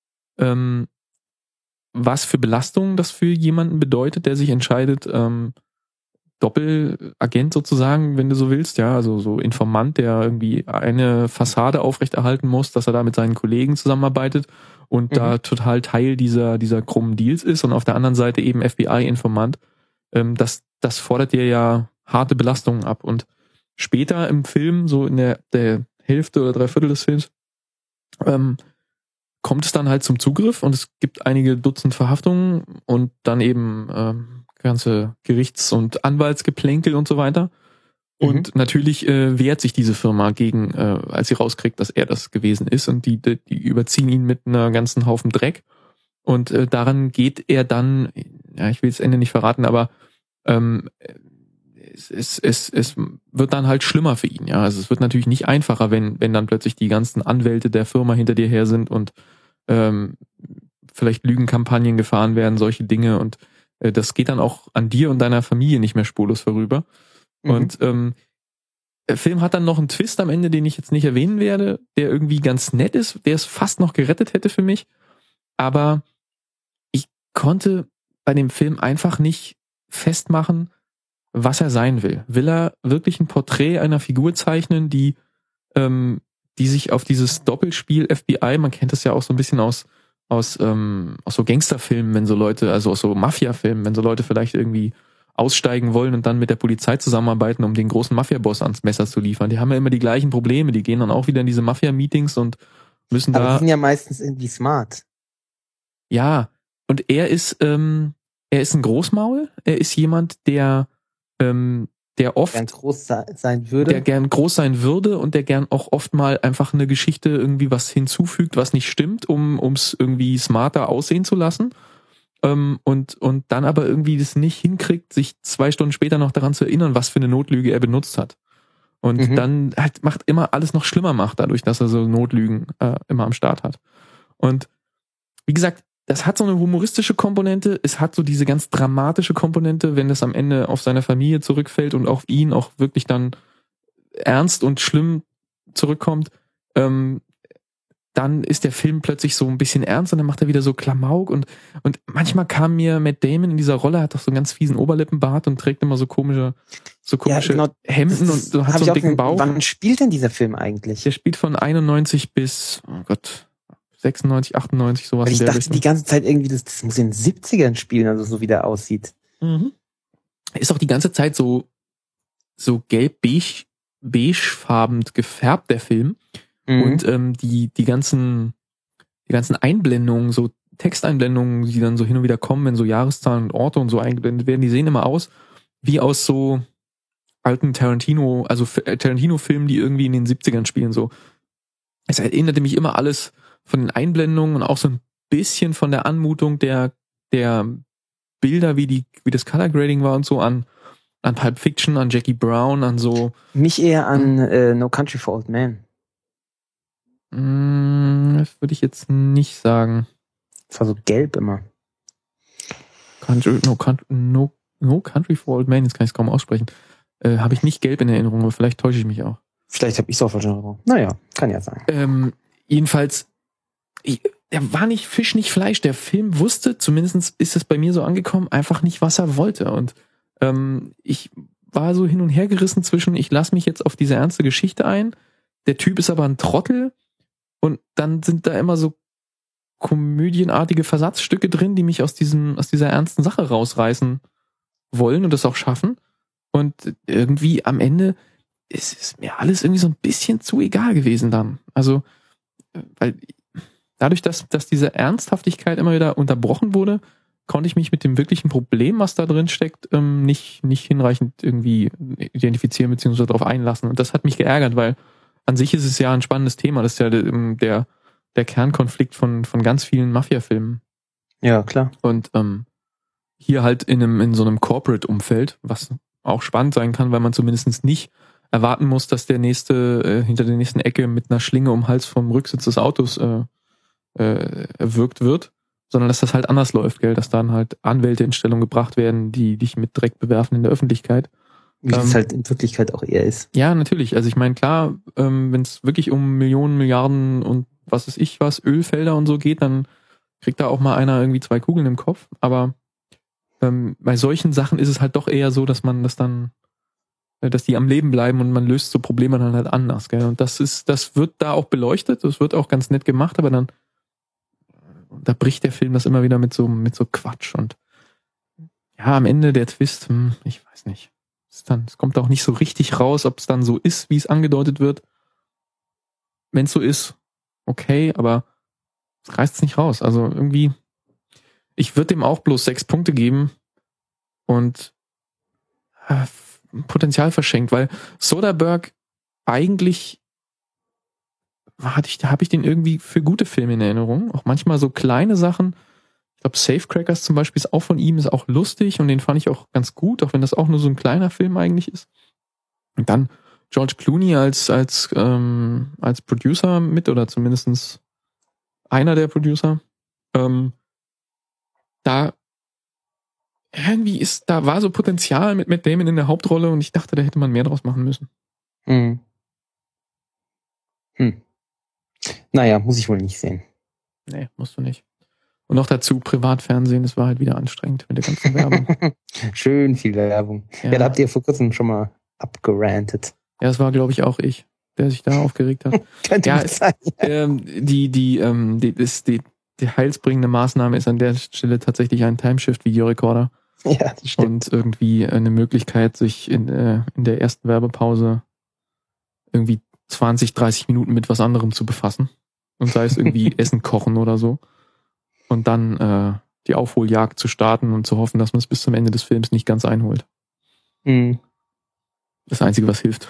was für Belastungen das für jemanden bedeutet, der sich entscheidet, Doppelagent sozusagen, wenn du so willst, ja, also so Informant, der irgendwie eine Fassade aufrechterhalten muss, dass er da mit seinen Kollegen zusammenarbeitet und da total Teil dieser krummen Deals ist und auf der anderen Seite eben FBI-Informant. Das fordert dir ja harte Belastungen ab und später im Film, so in der Hälfte oder Dreiviertel des Films, kommt es dann halt zum Zugriff und es gibt einige Dutzend Verhaftungen und dann eben ganze Gerichts- und Anwaltsgeplänkel und so weiter. Und natürlich wehrt sich diese Firma gegen, als sie rauskriegt, dass er das gewesen ist und die überziehen ihn mit einer ganzen Haufen Dreck. Und daran geht er dann, ja, ich will das Ende nicht verraten, aber es wird dann halt schlimmer für ihn, ja. Also es wird natürlich nicht einfacher, wenn dann plötzlich die ganzen Anwälte der Firma hinter dir her sind und vielleicht Lügenkampagnen gefahren werden, solche Dinge und das geht dann auch an dir und deiner Familie nicht mehr spurlos vorüber. Und der Film hat dann noch einen Twist am Ende, den ich jetzt nicht erwähnen werde, der irgendwie ganz nett ist, der es fast noch gerettet hätte für mich. Aber ich konnte bei dem Film einfach nicht festmachen, was er sein will. Will er wirklich ein Porträt einer Figur zeichnen, die sich auf dieses Doppelspiel FBI, man kennt das ja auch so ein bisschen aus so Gangsterfilmen, wenn so Leute, also aus so Mafia-Filmen, wenn so Leute vielleicht irgendwie aussteigen wollen und dann mit der Polizei zusammenarbeiten, um den großen Mafia-Boss ans Messer zu liefern. Die haben ja immer die gleichen Probleme, die gehen dann auch wieder in diese Mafia-Meetings und müssen aber die sind ja meistens irgendwie smart. Ja, und er ist ein Großmaul, er ist jemand, der oft gern groß sein würde. Der gern groß sein würde und der gern auch oft mal einfach eine Geschichte irgendwie was hinzufügt, was nicht stimmt, um's irgendwie smarter aussehen zu lassen. Und dann aber irgendwie das nicht hinkriegt, sich 2 Stunden später noch daran zu erinnern, was für eine Notlüge er benutzt hat. Und dann halt macht immer alles noch schlimmer macht, dadurch, dass er so Notlügen immer am Start hat. Und wie gesagt, das hat so eine humoristische Komponente, es hat so diese ganz dramatische Komponente, wenn das am Ende auf seine Familie zurückfällt und auf ihn auch wirklich dann ernst und schlimm zurückkommt, dann ist der Film plötzlich so ein bisschen ernst und dann macht er wieder so Klamauk und manchmal kam mir Matt Damon in dieser Rolle, hat doch so einen ganz fiesen Oberlippenbart und trägt immer so komische ja, genau, Hemden und so, hat so einen dicken Bauch. Wann spielt denn dieser Film eigentlich? Der spielt von 91 bis, oh Gott, 96, 98, sowas. Weil ich dachte die ganze Zeit irgendwie, das muss in den 70ern spielen, also so wie der aussieht. Ist auch die ganze Zeit so gelb-beige-farben gefärbt, der Film. Und die ganzen Einblendungen, so Texteinblendungen, die dann so hin und wieder kommen, wenn so Jahreszahlen und Orte und so eingeblendet werden, die sehen immer aus wie aus so alten Tarantino-Filmen, die irgendwie in den 70ern spielen. So. Es erinnerte mich immer alles von den Einblendungen und auch so ein bisschen von der Anmutung der Bilder, wie das Color Grading war und so an Pulp Fiction, an Jackie Brown, an so. Mich eher an No Country for Old Men. Das würde ich jetzt nicht sagen. Das war so gelb immer. No Country for Old Men, jetzt kann ich es kaum aussprechen. Habe ich nicht gelb in Erinnerung, aber vielleicht täusche ich mich auch. Vielleicht habe ich es auch falsch in Erinnerung. Naja, kann ja sein. Jedenfalls, der war nicht Fisch, nicht Fleisch. Der Film wusste, zumindest ist es bei mir so angekommen, einfach nicht, was er wollte. Und ich war so hin und her gerissen zwischen, ich lasse mich jetzt auf diese ernste Geschichte ein, der Typ ist aber ein Trottel und dann sind da immer so komödienartige Versatzstücke drin, die mich aus dieser ernsten Sache rausreißen wollen und das auch schaffen. Und irgendwie am Ende ist es mir alles irgendwie so ein bisschen zu egal gewesen dann. Also, weil dadurch, dass diese Ernsthaftigkeit immer wieder unterbrochen wurde, konnte ich mich mit dem wirklichen Problem, was da drin steckt, nicht hinreichend irgendwie identifizieren bzw. darauf einlassen. Und das hat mich geärgert, weil an sich ist es ja ein spannendes Thema. Das ist ja der Kernkonflikt von ganz vielen Mafia-Filmen. Ja, klar. Und hier halt in so einem Corporate-Umfeld, was auch spannend sein kann, weil man zumindest nicht erwarten muss, dass der nächste hinter der nächsten Ecke mit einer Schlinge um den Hals vom Rücksitz des Autos erwürgt wird, sondern dass das halt anders läuft, gell? Dass dann halt Anwälte in Stellung gebracht werden, die dich mit Dreck bewerfen in der Öffentlichkeit. Wie es halt in Wirklichkeit auch eher ist. Ja, natürlich. Also ich meine, klar, wenn es wirklich um Millionen, Milliarden und was weiß ich was, Ölfelder und so geht, dann kriegt da auch mal einer irgendwie 2 Kugeln im Kopf. Aber bei solchen Sachen ist es halt doch eher so, dass man das dann, dass die am Leben bleiben und man löst so Probleme dann halt anders, gell? Und das wird da auch beleuchtet, das wird auch ganz nett gemacht, aber dann da bricht der Film das immer wieder mit so Quatsch und ja, am Ende der Twist, ich weiß nicht. Es kommt auch nicht so richtig raus, ob es dann so ist, wie es angedeutet wird. Wenn es so ist, okay, aber es reißt es nicht raus. Also irgendwie, ich würde dem auch bloß 6 Punkte geben und Potenzial verschenkt, weil Soderbergh eigentlich habe ich den irgendwie für gute Filme in Erinnerung. Auch manchmal so kleine Sachen. Ich glaube, Safecrackers zum Beispiel ist auch von ihm, ist auch lustig und den fand ich auch ganz gut, auch wenn das auch nur so ein kleiner Film eigentlich ist. Und dann George Clooney als Producer mit oder zumindest einer der Producer. Da irgendwie da war so Potenzial mit Matt Damon in der Hauptrolle und ich dachte, da hätte man mehr draus machen müssen. Naja, muss ich wohl nicht sehen. Nee, musst du nicht. Und noch dazu Privatfernsehen, das war halt wieder anstrengend mit der ganzen Werbung. Schön viel Werbung. Ja, da habt ihr vor kurzem schon mal abgerantet. Ja, das war, glaube ich, auch ich, der sich da aufgeregt hat. Könnte ja, sein. Ja. Die heilsbringende Maßnahme ist an der Stelle tatsächlich ein Timeshift-Videorekorder. Ja, das stimmt. Und irgendwie eine Möglichkeit, sich in der ersten Werbepause irgendwie 20, 30 Minuten mit was anderem zu befassen. Und sei es irgendwie Essen kochen oder so. Und dann die Aufholjagd zu starten und zu hoffen, dass man es bis zum Ende des Films nicht ganz einholt. Das Einzige, was hilft.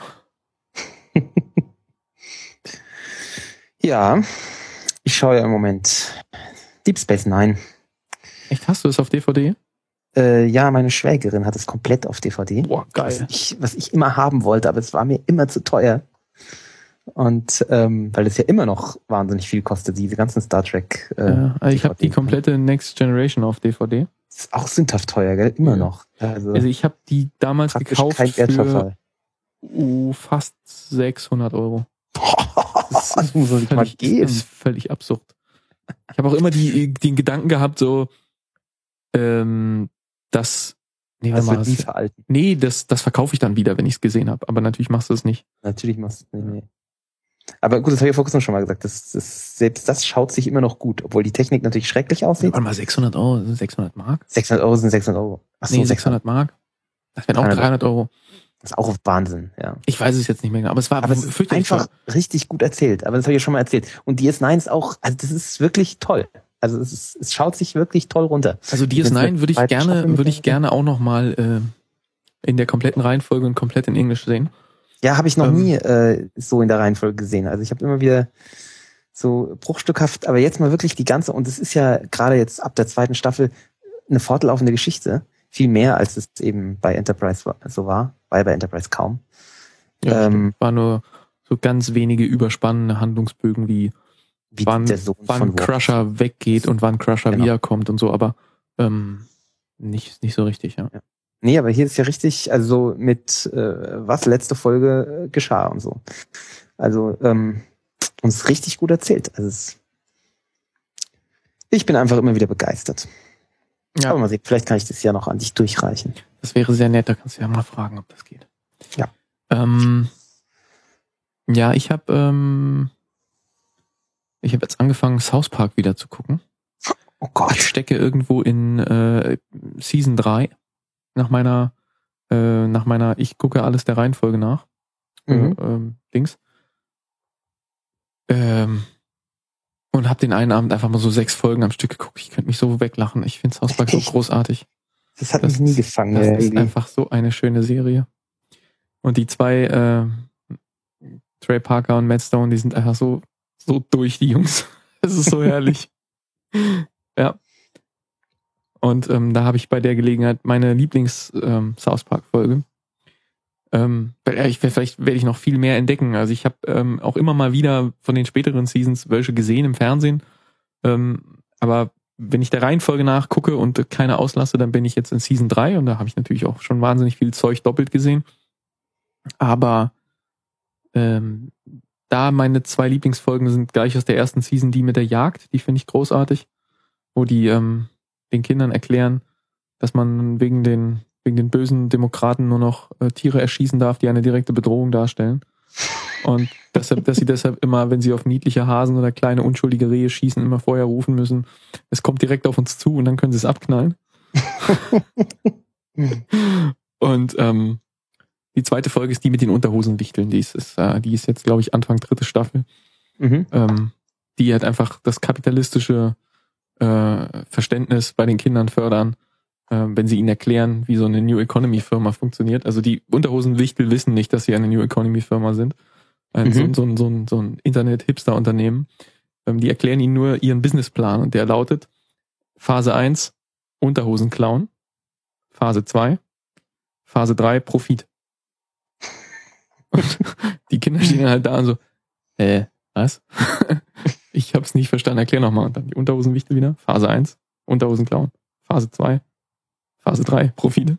Ja, ich schaue ja im Moment Deep Space Nine. Echt, hast du es auf DVD? Ja, meine Schwägerin hat es komplett auf DVD. Boah, geil. Was ich immer haben wollte, aber es war mir immer zu teuer. Und weil es ja immer noch wahnsinnig viel kostet, diese ganzen Star Trek. Also ich habe die komplette Next Generation auf DVD. Ist auch sündhaft teuer, gell? Immer noch. Also ich habe die damals gekauft für fast 600 €. Das muss man sich mal geben. Das ist völlig absurd. Ich habe auch immer den Gedanken gehabt, so das wird nie veralten. Nee, das verkaufe ich dann wieder, wenn ich es gesehen habe. Aber natürlich machst du es nicht. Natürlich machst du es nicht. Nee. Aber gut, das habe ich ja vor kurzem schon mal gesagt. Selbst das schaut sich immer noch gut, obwohl die Technik natürlich schrecklich aussieht. Warte mal, 600 €, 600 Mark? 600 € sind 600 €. Achso, nee, 600 Mark? Das wären auch 300 €. Das ist auch Wahnsinn, ja. Ich weiß es jetzt nicht mehr genau, aber es war einfach richtig gut erzählt. Aber das habe ich ja schon mal erzählt. Und DS9 ist auch, also das ist wirklich toll. Also es schaut sich wirklich toll runter. Also DS9 würde ich gerne auch nochmal in der kompletten Reihenfolge und komplett in Englisch sehen. Ja, habe ich noch nie so in der Reihenfolge gesehen. Also ich habe immer wieder so bruchstückhaft, aber jetzt mal wirklich die ganze, und es ist ja gerade jetzt ab der 2. Staffel eine fortlaufende Geschichte. Viel mehr, als es eben bei Enterprise so war. War bei Enterprise kaum. Ja, war nur so ganz wenige überspannende Handlungsbögen wie wann Crusher weggeht und wann Crusher wiederkommt und so, aber Nicht so richtig, ja. Nee, aber hier ist ja richtig, also mit was letzte Folge geschah und so. Also uns richtig gut erzählt. Also ich bin einfach immer wieder begeistert. Ja. Aber mal sehen, vielleicht kann ich das ja noch an dich durchreichen. Das wäre sehr nett, da kannst du ja mal fragen, ob das geht. Ja. Ja, ich habe jetzt angefangen, South Park wieder zu gucken. Oh Gott. Ich stecke irgendwo in Season 3 nach meiner, ich gucke alles der Reihenfolge nach. Dings. Und habe den einen Abend einfach mal so 6 Folgen am Stück geguckt. Ich könnte mich so weglachen. Ich finde South Park so großartig. Das hat mich nie gefangen. Das ist einfach so eine schöne Serie. Und die zwei, Trey Parker und Matt Stone, die sind einfach so durch, die Jungs. Es ist so herrlich. Ja. Und da habe ich bei der Gelegenheit meine Lieblings-South Park-Folge. Vielleicht werde ich noch viel mehr entdecken. Also ich habe auch immer mal wieder von den späteren Seasons welche gesehen im Fernsehen. Aber wenn ich der Reihenfolge nachgucke und keine auslasse, dann bin ich jetzt in Season 3 und da habe ich natürlich auch schon wahnsinnig viel Zeug doppelt gesehen. Aber da meine 2 Lieblingsfolgen sind gleich aus der ersten Season, die mit der Jagd, die finde ich großartig, wo die den Kindern erklären, dass man wegen den bösen Demokraten nur noch Tiere erschießen darf, die eine direkte Bedrohung darstellen. Und dass sie deshalb immer, wenn sie auf niedliche Hasen oder kleine unschuldige Rehe schießen, immer vorher rufen müssen, es kommt direkt auf uns zu und dann können sie es abknallen. Und die zweite Folge ist die mit den Unterhosenwichteln. Die ist jetzt, glaube ich, Anfang 3. Staffel. Die halt einfach das kapitalistische Verständnis bei den Kindern fördern, wenn sie ihnen erklären, wie so eine New Economy Firma funktioniert. Also die Unterhosenwichtel wissen nicht, dass sie eine New Economy Firma sind. So ein Internet-Hipster-Unternehmen. Die erklären ihnen nur ihren Businessplan und der lautet Phase 1, Unterhosen klauen. Phase 2, Phase 3, Profit. Und die Kinder stehen halt da und so, was? Ich hab's nicht verstanden, erklär nochmal. Und dann die Unterhosenwichtel wieder. Phase 1, Unterhosen klauen. Phase 2, Phase 3, Profite.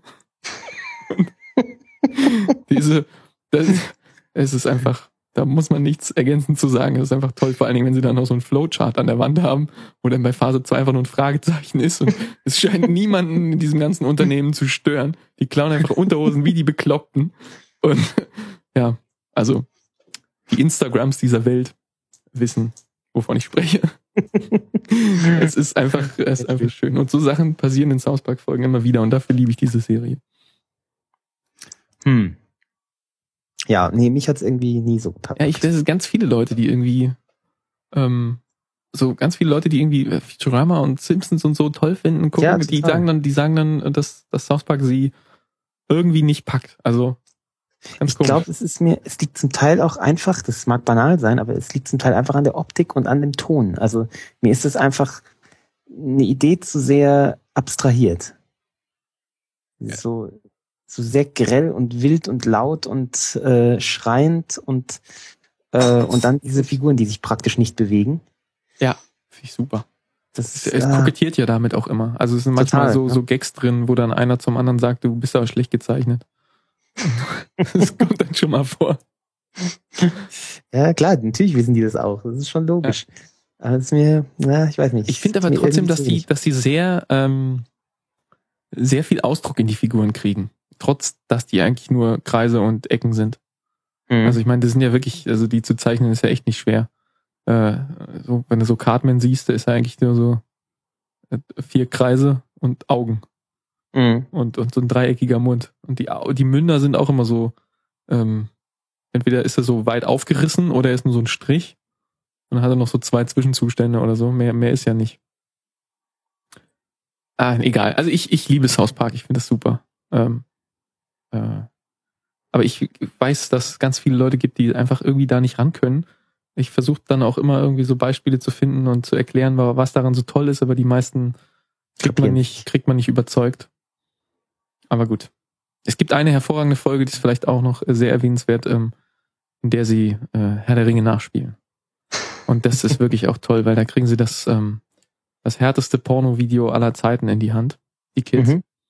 Es ist einfach, da muss man nichts ergänzend zu sagen. Das ist einfach toll, vor allen Dingen, wenn sie dann noch so einen Flowchart an der Wand haben, wo dann bei Phase 2 einfach nur ein Fragezeichen ist und es scheint niemanden in diesem ganzen Unternehmen zu stören. Die klauen einfach Unterhosen wie die Bekloppten. Und ja, also die Instagrams dieser Welt wissen, wovon ich spreche. Es ist einfach schön. Und so Sachen passieren in South Park Folgen immer wieder und dafür liebe ich diese Serie. Ja, nee, mich hat's irgendwie nie so gepackt. Ja, das sind ganz viele Leute, die irgendwie Futurama und Simpsons und so toll finden, gucken, Ja, die sagen dann, dass South Park sie irgendwie nicht packt. Also ganz komisch. Ich glaube, es liegt zum Teil auch einfach, das mag banal sein, aber es liegt zum Teil einfach an der Optik und an dem Ton. Also mir ist es einfach eine Idee zu sehr abstrahiert. Ja. So sehr grell und wild und laut und schreiend und dann diese Figuren, die sich praktisch nicht bewegen. Ja, finde ich super. Es kokettiert ja damit auch immer. Also es sind manchmal so Gags drin, wo dann einer zum anderen sagt, du bist aber schlecht gezeichnet. Das kommt dann schon mal vor. Ja, klar, natürlich wissen die das auch. Das ist schon logisch. Ja. Aber es ist mir, ich weiß nicht. Ich finde aber trotzdem, dass die sehr, sehr viel Ausdruck in die Figuren kriegen. Trotz, dass die eigentlich nur Kreise und Ecken sind. Also ich meine, das sind ja wirklich, also die zu zeichnen ist ja echt nicht schwer. So, wenn du so Cartman siehst, da ist ja eigentlich nur so 4 Kreise und Augen. Und so ein dreieckiger Mund. Und die Münder sind auch immer so, entweder ist er so weit aufgerissen oder er ist nur so ein Strich. Und dann hat er noch so 2 Zwischenzustände oder so. Mehr ist ja nicht. Egal. Also ich liebe South Park. Ich finde das super. Aber ich weiß, dass es ganz viele Leute gibt, die einfach irgendwie da nicht ran können. Ich versuche dann auch immer irgendwie so Beispiele zu finden und zu erklären, was daran so toll ist, aber die meisten kriegt man nicht überzeugt. Aber gut. Es gibt eine hervorragende Folge, die ist vielleicht auch noch sehr erwähnenswert, in der sie Herr der Ringe nachspielen. Und das ist wirklich auch toll, weil da kriegen sie das härteste Porno-Video aller Zeiten in die Hand, die Kids.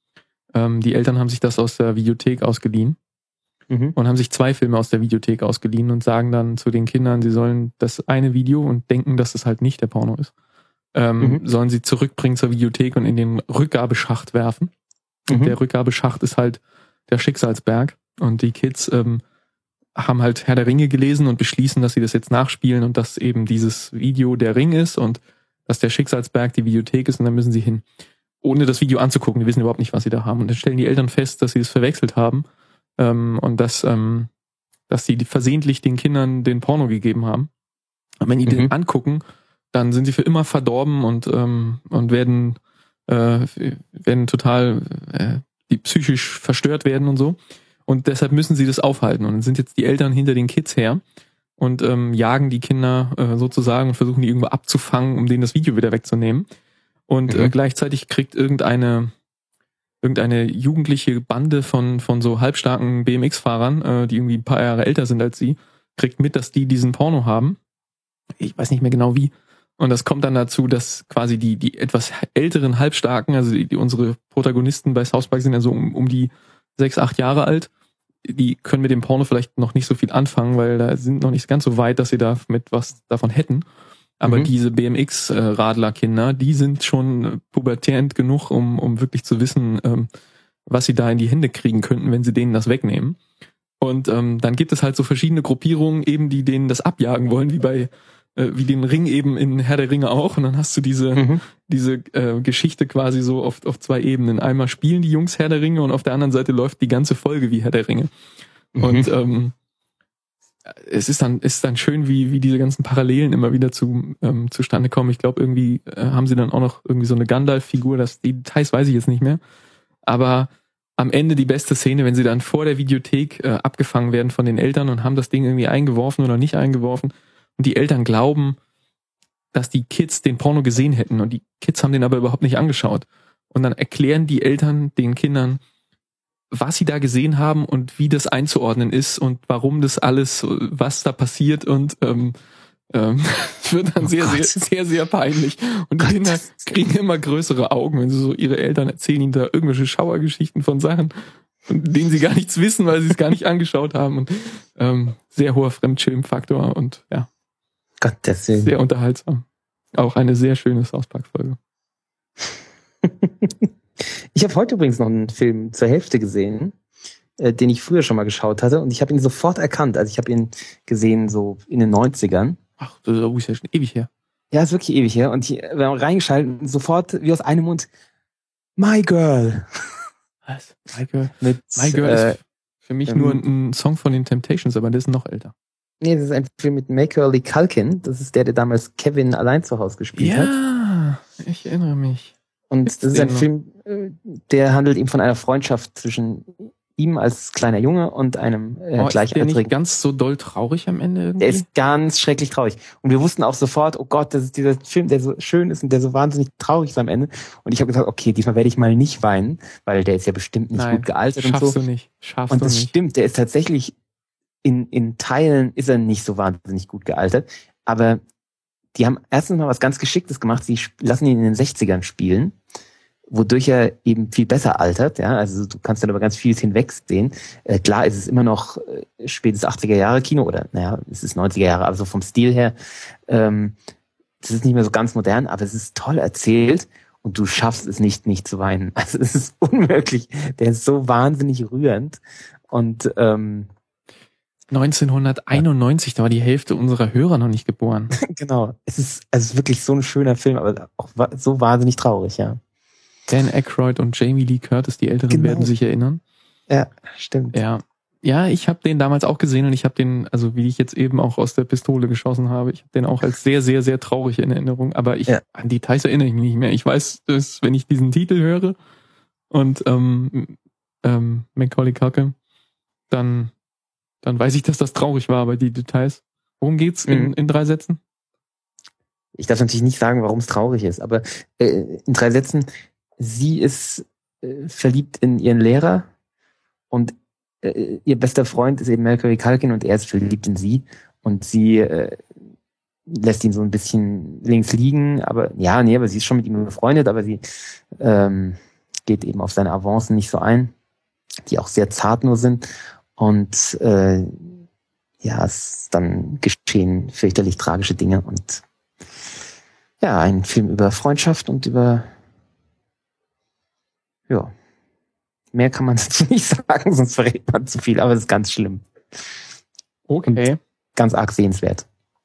Die Eltern haben sich das aus der Videothek ausgeliehen und haben sich 2 Filme aus der Videothek ausgeliehen und sagen dann zu den Kindern, sie sollen das eine Video und denken, dass es halt nicht der Porno ist, sollen sie zurückbringen zur Videothek und in den Rückgabeschacht werfen. Und der Rückgabeschacht ist halt der Schicksalsberg. Und die Kids haben halt Herr der Ringe gelesen und beschließen, dass sie das jetzt nachspielen und dass eben dieses Video der Ring ist und dass der Schicksalsberg die Videothek ist und dann müssen sie hin. Ohne das Video anzugucken, die wissen überhaupt nicht, was sie da haben. Und dann stellen die Eltern fest, dass sie es verwechselt haben und dass sie versehentlich den Kindern den Porno gegeben haben. Und wenn die den angucken, dann sind sie für immer verdorben und werden total die psychisch verstört werden und so. Und deshalb müssen sie das aufhalten. Und dann sind jetzt die Eltern hinter den Kids her und jagen die Kinder sozusagen und versuchen die irgendwo abzufangen, um denen das Video wieder wegzunehmen. Und gleichzeitig kriegt irgendeine jugendliche Bande von so halbstarken BMX-Fahrern, die irgendwie ein paar Jahre älter sind als sie, kriegt mit, dass die diesen Porno haben. Ich weiß nicht mehr genau wie. Und das kommt dann dazu, dass quasi die etwas älteren Halbstarken, also unsere Protagonisten bei South Park sind ja so um die 6, 8 Jahre alt, die können mit dem Porno vielleicht noch nicht so viel anfangen, weil da sind noch nicht ganz so weit, dass sie da mit was davon hätten. Aber diese BMX-Radler-Kinder, die sind schon pubertierend genug, um wirklich zu wissen, was sie da in die Hände kriegen könnten, wenn sie denen das wegnehmen. Und dann gibt es halt so verschiedene Gruppierungen eben, die denen das abjagen wollen, wie den Ring eben in Herr der Ringe auch. Und dann hast du diese Geschichte quasi so auf 2 Ebenen. Einmal spielen die Jungs Herr der Ringe und auf der anderen Seite läuft die ganze Folge wie Herr der Ringe. Und es ist dann schön, wie diese ganzen Parallelen immer wieder zustande kommen. Ich glaube, irgendwie haben sie dann auch noch irgendwie so eine Gandalf-Figur, die Details weiß ich jetzt nicht mehr. Aber am Ende die beste Szene, wenn sie dann vor der Videothek abgefangen werden von den Eltern und haben das Ding irgendwie eingeworfen oder nicht eingeworfen. Und die Eltern glauben, dass die Kids den Porno gesehen hätten und die Kids haben den aber überhaupt nicht angeschaut. Und dann erklären die Eltern den Kindern, was sie da gesehen haben und wie das einzuordnen ist und warum das alles, was da passiert und es wird dann sehr, sehr peinlich. Und die Kinder kriegen immer größere Augen, wenn sie so ihre Eltern erzählen ihnen da irgendwelche Schauergeschichten von Sachen, von denen sie gar nichts wissen, weil sie es gar nicht angeschaut haben. Und sehr hoher Fremdschirmfaktor und ja. Gott, deswegen. Sehr unterhaltsam. Auch eine sehr schöne South Park-Folge. Ich habe heute übrigens noch einen Film zur Hälfte gesehen, den ich früher schon mal geschaut hatte und ich habe ihn sofort erkannt. Also ich habe ihn gesehen so in den 90ern. Ach, das ist ja schon ewig her. Ja, ist wirklich ewig her. Und wir haben reingeschaltet, sofort wie aus einem Mund, My Girl. Was? My Girl? My Girl ist für mich nur ein Song von den Temptations, aber der ist noch älter. Nee, das ist ein Film mit Macaulay Culkin. Das ist der damals Kevin allein zu Hause gespielt hat. Ja, ich erinnere mich. Und das ist ein Film, der handelt eben von einer Freundschaft zwischen ihm als kleiner Junge und einem Gleichaltrigen. Ist der nicht ganz so doll traurig am Ende irgendwie? Der ist ganz schrecklich traurig. Und wir wussten auch sofort, oh Gott, das ist dieser Film, der so schön ist und der so wahnsinnig traurig ist am Ende. Und ich habe gesagt, okay, diesmal werde ich mal nicht weinen, weil der ist ja bestimmt nicht gut gealtert und so. Schaffst du nicht. Und das stimmt, der ist tatsächlich in Teilen ist er nicht so wahnsinnig gut gealtert. Aber die haben erstens mal was ganz Geschicktes gemacht. Sie lassen ihn in den 60ern spielen, wodurch er eben viel besser altert. Ja, also du kannst dann über ganz vieles hinwegsehen. Klar ist es immer noch spätes 80er Jahre Kino oder naja, es ist 90er Jahre, aber so vom Stil her, das ist nicht mehr so ganz modern, aber es ist toll erzählt und du schaffst es nicht zu weinen. Also es ist unmöglich. Der ist so wahnsinnig rührend und 1991, da war die Hälfte unserer Hörer noch nicht geboren. Genau. Es ist wirklich so ein schöner Film, aber auch so wahnsinnig traurig, ja. Dan Aykroyd und Jamie Lee Curtis, die Älteren werden sich erinnern. Ja, stimmt. Ja, ich habe den damals auch gesehen und ich habe den, also wie ich jetzt eben auch aus der Pistole geschossen habe, ich habe den auch als sehr, sehr, sehr traurig in Erinnerung. Aber an Details erinnere ich mich nicht mehr. Ich weiß, dass wenn ich diesen Titel höre und Macaulay Culkin, dann weiß ich, dass das traurig war, aber die Details. Worum geht's in 3 Sätzen? Ich darf natürlich nicht sagen, warum es traurig ist, aber in 3 Sätzen, sie ist verliebt in ihren Lehrer und ihr bester Freund ist eben Macaulay Culkin und er ist verliebt in sie und sie lässt ihn so ein bisschen links liegen, aber aber sie ist schon mit ihm befreundet, aber sie geht eben auf seine Avancen nicht so ein, die auch sehr zart nur sind. Und dann geschehen fürchterlich tragische Dinge. Und ja, ein Film über Freundschaft und über mehr kann man dazu nicht sagen, sonst verrät man zu viel, aber es ist ganz schlimm. Okay. Und ganz arg sehenswert.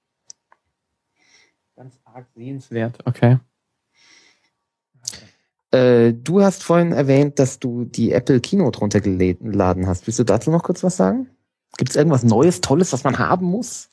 Ganz arg sehenswert, okay. Du hast vorhin erwähnt, dass du die Apple Keynote runtergeladen hast. Willst du dazu noch kurz was sagen? Gibt es irgendwas Neues, Tolles, was man haben muss?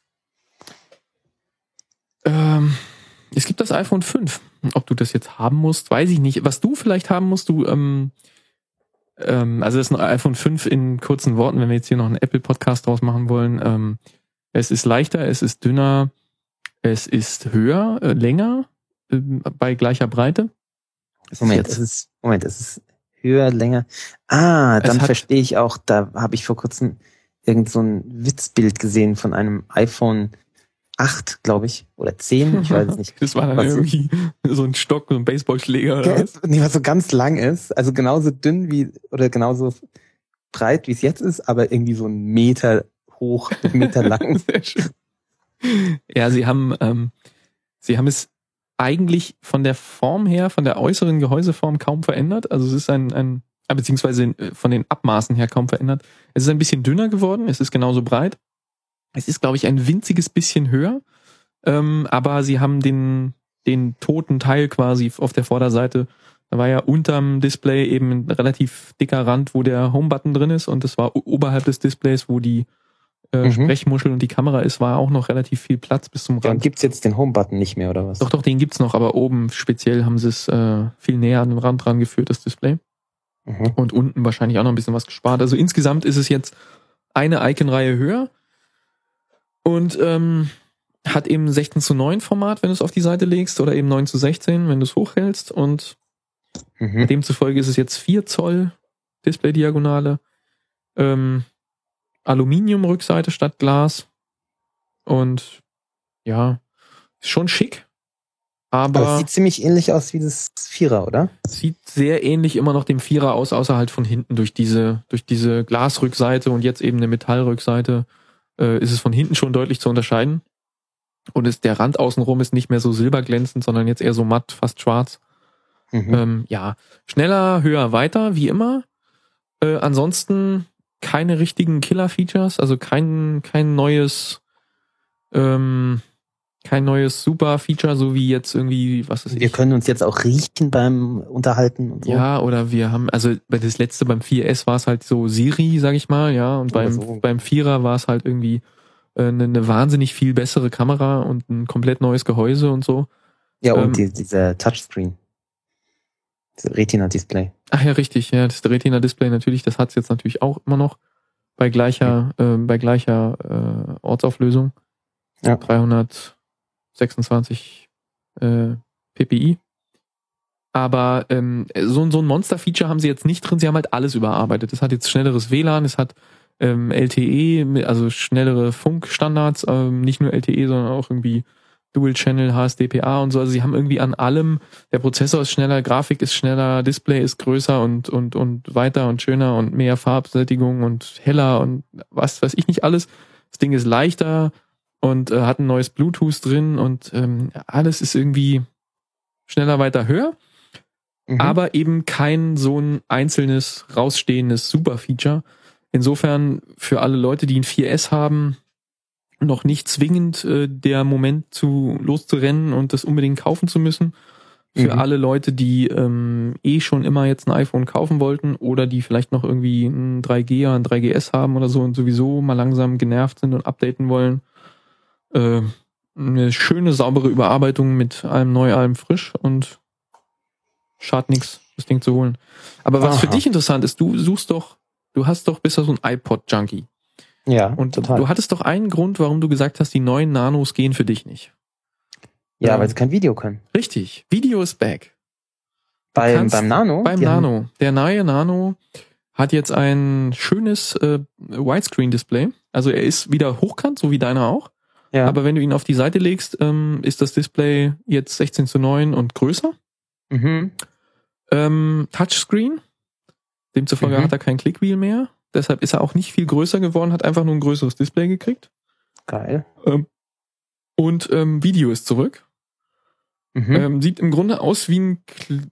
Es gibt das iPhone 5. Ob du das jetzt haben musst, weiß ich nicht. Was du vielleicht haben musst, also das ist ein iPhone 5 in kurzen Worten, wenn wir jetzt hier noch einen Apple-Podcast draus machen wollen. Es ist leichter, es ist dünner, es ist höher, länger, bei gleicher Breite. Moment, es ist höher, länger. Dann verstehe ich auch, da habe ich vor kurzem irgend so ein Witzbild gesehen von einem iPhone 8, glaube ich, oder 10, ich weiß es nicht. Das war dann irgendwie so ein Stock, so ein Baseballschläger oder was? Nee, was so ganz lang ist, also genauso dünn oder genauso breit, wie es jetzt ist, aber irgendwie so 1 Meter hoch, 1 Meter lang. Sehr schön. Ja, sie haben es eigentlich von der Form her, von der äußeren Gehäuseform kaum verändert. Also es ist beziehungsweise von den Abmaßen her kaum verändert. Es ist ein bisschen dünner geworden, es ist genauso breit. Es ist, glaube ich, ein winziges bisschen höher, aber sie haben den toten Teil quasi auf der Vorderseite. Da war ja unterm Display eben ein relativ dicker Rand, wo der Home-Button drin ist, und das war oberhalb des Displays, wo die Sprechmuschel und die Kamera ist, war auch noch relativ viel Platz bis zum Rand. Dann gibt's jetzt den Home-Button nicht mehr, oder was? Doch, den gibt's noch, aber oben speziell haben sie es viel näher an den Rand rangeführt, das Display. Und unten wahrscheinlich auch noch ein bisschen was gespart. Also insgesamt ist es jetzt eine Icon-Reihe höher und hat eben 16:9 Format, wenn du es auf die Seite legst, oder eben 9:16, wenn du es hochhältst, und demzufolge ist es jetzt 4 Zoll Display-Diagonale, Aluminium-Rückseite statt Glas, und ja, ist schon schick, aber es sieht ziemlich ähnlich aus wie das 4er, oder? Sieht sehr ähnlich immer noch dem 4er aus, außer halt von hinten durch diese Glasrückseite und jetzt eben eine Metallrückseite ist es von hinten schon deutlich zu unterscheiden. Und der Rand außenrum ist nicht mehr so silberglänzend, sondern jetzt eher so matt, fast schwarz. Schneller, höher, weiter, wie immer. Ansonsten keine richtigen Killer-Features, also kein neues Super-Feature, so wie jetzt irgendwie, was ist Wir können uns jetzt auch riechen beim Unterhalten und so. Ja, oder wir haben, also das letzte beim 4S war es halt so Siri, sag ich mal, ja, und beim 4er war es halt irgendwie eine wahnsinnig viel bessere Kamera und ein komplett neues Gehäuse und so. Ja, und dieser Touchscreen. Das Retina-Display. Ach ja, richtig, ja, das Retina-Display natürlich, das hat's jetzt natürlich auch immer noch bei gleicher Ortsauflösung. Ja. 326 ppi. Aber so ein Monster-Feature haben sie jetzt nicht drin, sie haben halt alles überarbeitet. Es hat jetzt schnelleres WLAN, es hat LTE, also schnellere Funkstandards, nicht nur LTE, sondern auch irgendwie Dual-Channel, HSDPA und so. Also sie haben irgendwie an allem, der Prozessor ist schneller, Grafik ist schneller, Display ist größer und weiter und schöner und mehr Farbsättigung und heller und was weiß ich nicht alles. Das Ding ist leichter und hat ein neues Bluetooth drin und alles ist irgendwie schneller, weiter, höher. Aber eben kein so ein einzelnes, rausstehendes Super-Feature. Insofern für alle Leute, die ein 4S haben, noch nicht zwingend der Moment loszurennen und das unbedingt kaufen zu müssen. Für alle Leute, die schon immer jetzt ein iPhone kaufen wollten oder die vielleicht noch irgendwie ein 3G, ein 3GS haben oder so und sowieso mal langsam genervt sind und updaten wollen. Eine schöne, saubere Überarbeitung mit allem neu, allem frisch, und schadet nichts, das Ding zu holen. Aber was für dich interessant ist, du bist doch so ein iPod-Junkie. Ja, und total. Du hattest doch einen Grund, warum du gesagt hast, die neuen Nanos gehen für dich nicht. Ja, weil sie kein Video können. Richtig, Video ist back. Beim Nano? Beim Nano. Der neue Nano hat jetzt ein schönes Widescreen-Display. Also er ist wieder hochkant, so wie deiner auch. Ja. Aber wenn du ihn auf die Seite legst, ist das Display jetzt 16:9 und größer. Touchscreen. Demzufolge hat er kein Clickwheel mehr. Deshalb ist er auch nicht viel größer geworden, hat einfach nur ein größeres Display gekriegt. Geil. Und Video ist zurück. Sieht im Grunde aus wie ein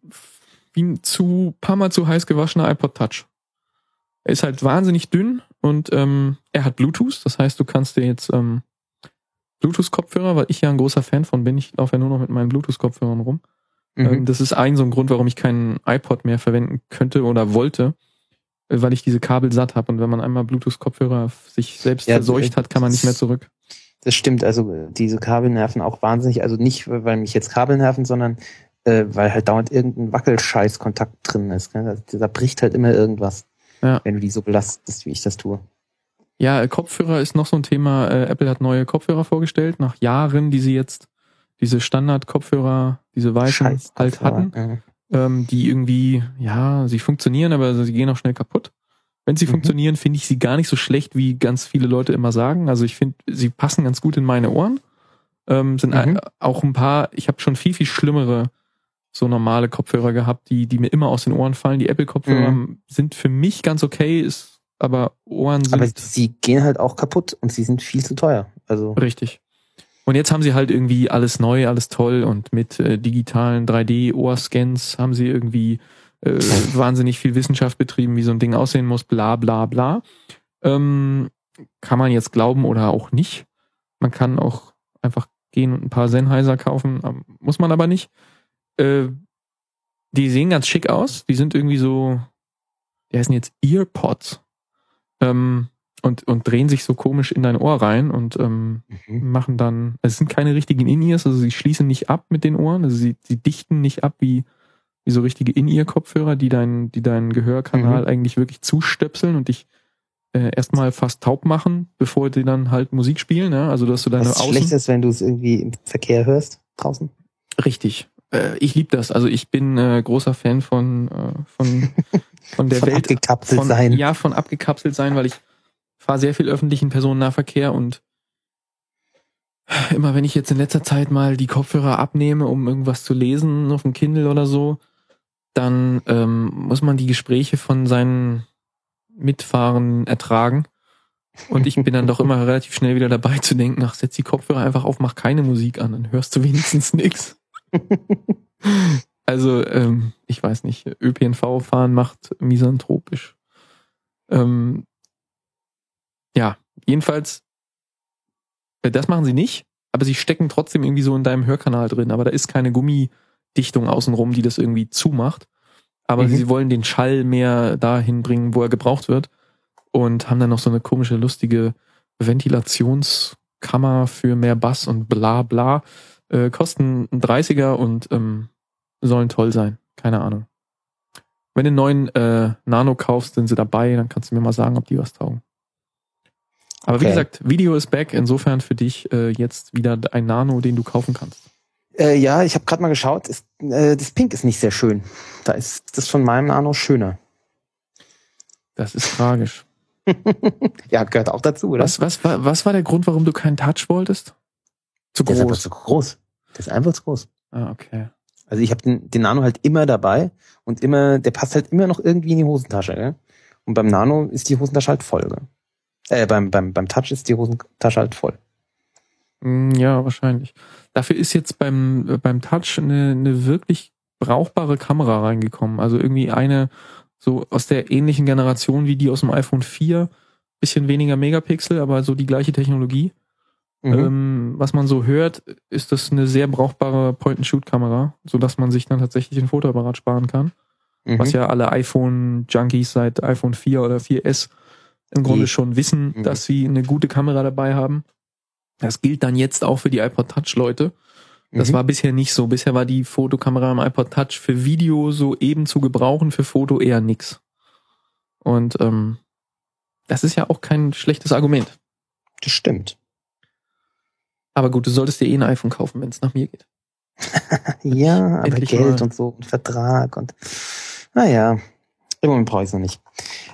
paar Mal zu heiß gewaschener iPod Touch. Er ist halt wahnsinnig dünn und er hat Bluetooth. Das heißt, du kannst dir jetzt Bluetooth-Kopfhörer, weil ich ja ein großer Fan von bin. Ich laufe ja nur noch mit meinen Bluetooth-Kopfhörern rum. Das ist so ein Grund, warum ich keinen iPod mehr verwenden könnte oder wollte, weil ich diese Kabel satt habe. Und wenn man einmal Bluetooth-Kopfhörer sich selbst verseucht hat, kann man nicht mehr zurück. Das stimmt, also diese Kabel nerven auch wahnsinnig. Also nicht, weil mich jetzt Kabel nerven, sondern weil halt dauernd irgendein Wackelscheiß-Kontakt drin ist. Gell? Da bricht halt immer irgendwas, wenn du die so belastest, wie ich das tue. Ja, Kopfhörer ist noch so ein Thema. Apple hat neue Kopfhörer vorgestellt, nach Jahren, die sie jetzt diese Standard-Kopfhörer, diese weißen halt hatten, die irgendwie, sie funktionieren, aber sie gehen auch schnell kaputt. Wenn sie funktionieren, finde ich sie gar nicht so schlecht, wie ganz viele Leute immer sagen. Also ich finde, sie passen ganz gut in meine Ohren. Sind auch ein paar, ich habe schon viel, viel schlimmere so normale Kopfhörer gehabt, die mir immer aus den Ohren fallen. Die Apple-Kopfhörer sind für mich ganz okay, aber Ohren sind... Aber sie gehen halt auch kaputt und sie sind viel zu teuer. Also richtig. Und jetzt haben sie halt irgendwie alles neu, alles toll und mit digitalen 3D-Ohrscans haben sie irgendwie wahnsinnig viel Wissenschaft betrieben, wie so ein Ding aussehen muss, bla bla bla. Kann man jetzt glauben oder auch nicht. Man kann auch einfach gehen und ein paar Sennheiser kaufen, muss man aber nicht. Die sehen ganz schick aus. Die sind irgendwie so, die heißen jetzt Earpods. Und drehen sich so komisch in dein Ohr rein und machen dann, es sind keine richtigen In-Ears, also sie schließen nicht ab mit den Ohren, also sie dichten nicht ab wie so richtige In-Ear-Kopfhörer, die deinen Gehörkanal eigentlich wirklich zustöpseln und dich erstmal fast taub machen, bevor die dann halt Musik spielen, ne? Also dass du deine Was schlecht ist, wenn du es irgendwie im Verkehr hörst, draußen. Richtig. Ich liebe das. Also ich bin großer Fan von der von Welt. Abgekapselt sein. Ja, von abgekapselt sein, weil ich fahre sehr viel öffentlichen Personennahverkehr und immer wenn ich jetzt in letzter Zeit mal die Kopfhörer abnehme, um irgendwas zu lesen auf dem Kindle oder so, dann muss man die Gespräche von seinen Mitfahrern ertragen. Und ich bin dann doch immer relativ schnell wieder dabei zu denken, ach, setz die Kopfhörer einfach auf, mach keine Musik an, dann hörst du wenigstens nix. Also, ich weiß nicht, ÖPNV fahren macht misanthropisch. Ja, jedenfalls, das machen sie nicht, aber sie stecken trotzdem irgendwie so in deinem Hörkanal drin, aber da ist keine Gummidichtung außenrum, die das irgendwie zumacht. Aber sie wollen den Schall mehr dahin bringen, wo er gebraucht wird und haben dann noch so eine komische, lustige Ventilationskammer für mehr Bass und bla bla. Kosten einen 30er und sollen toll sein. Keine Ahnung. Wenn du einen neuen Nano kaufst, sind sie dabei, dann kannst du mir mal sagen, ob die was taugen. Aber wie gesagt, Video ist back, insofern für dich jetzt wieder ein Nano, den du kaufen kannst. Ja, ich habe gerade mal geschaut, das Pink ist nicht sehr schön. Da ist das von meinem Nano schöner. Das ist tragisch. Ja, gehört auch dazu, oder? Was war der Grund, warum du keinen Touch wolltest? Zu groß. Der ist einfach zu groß. Der ist einfach zu groß. Ah, okay. Also ich habe den Nano halt immer dabei und der passt halt immer noch irgendwie in die Hosentasche, gell? Und beim Nano ist die Hosentasche halt voll, gell? Beim Touch ist die Hosentasche halt voll. Ja, wahrscheinlich. Dafür ist jetzt beim Touch eine wirklich brauchbare Kamera reingekommen. Also irgendwie eine so aus der ähnlichen Generation wie die aus dem iPhone 4. Bisschen weniger Megapixel, aber so die gleiche Technologie. Was man so hört, ist das eine sehr brauchbare Point-and-Shoot-Kamera, sodass man sich dann tatsächlich ein Fotoapparat sparen kann. Was ja alle iPhone-Junkies seit iPhone 4 oder 4S im Grunde schon wissen, dass sie eine gute Kamera dabei haben. Das gilt dann jetzt auch für die iPod Touch-Leute. Das war bisher nicht so. Bisher war die Fotokamera im iPod Touch für Video so eben zu gebrauchen, für Foto eher nix. Und das ist ja auch kein schlechtes Argument. Das stimmt. Aber gut, du solltest dir ein iPhone kaufen, wenn es nach mir geht. Ja, aber Geld mal. Und so und Vertrag und naja, im Moment brauche ich es noch nicht.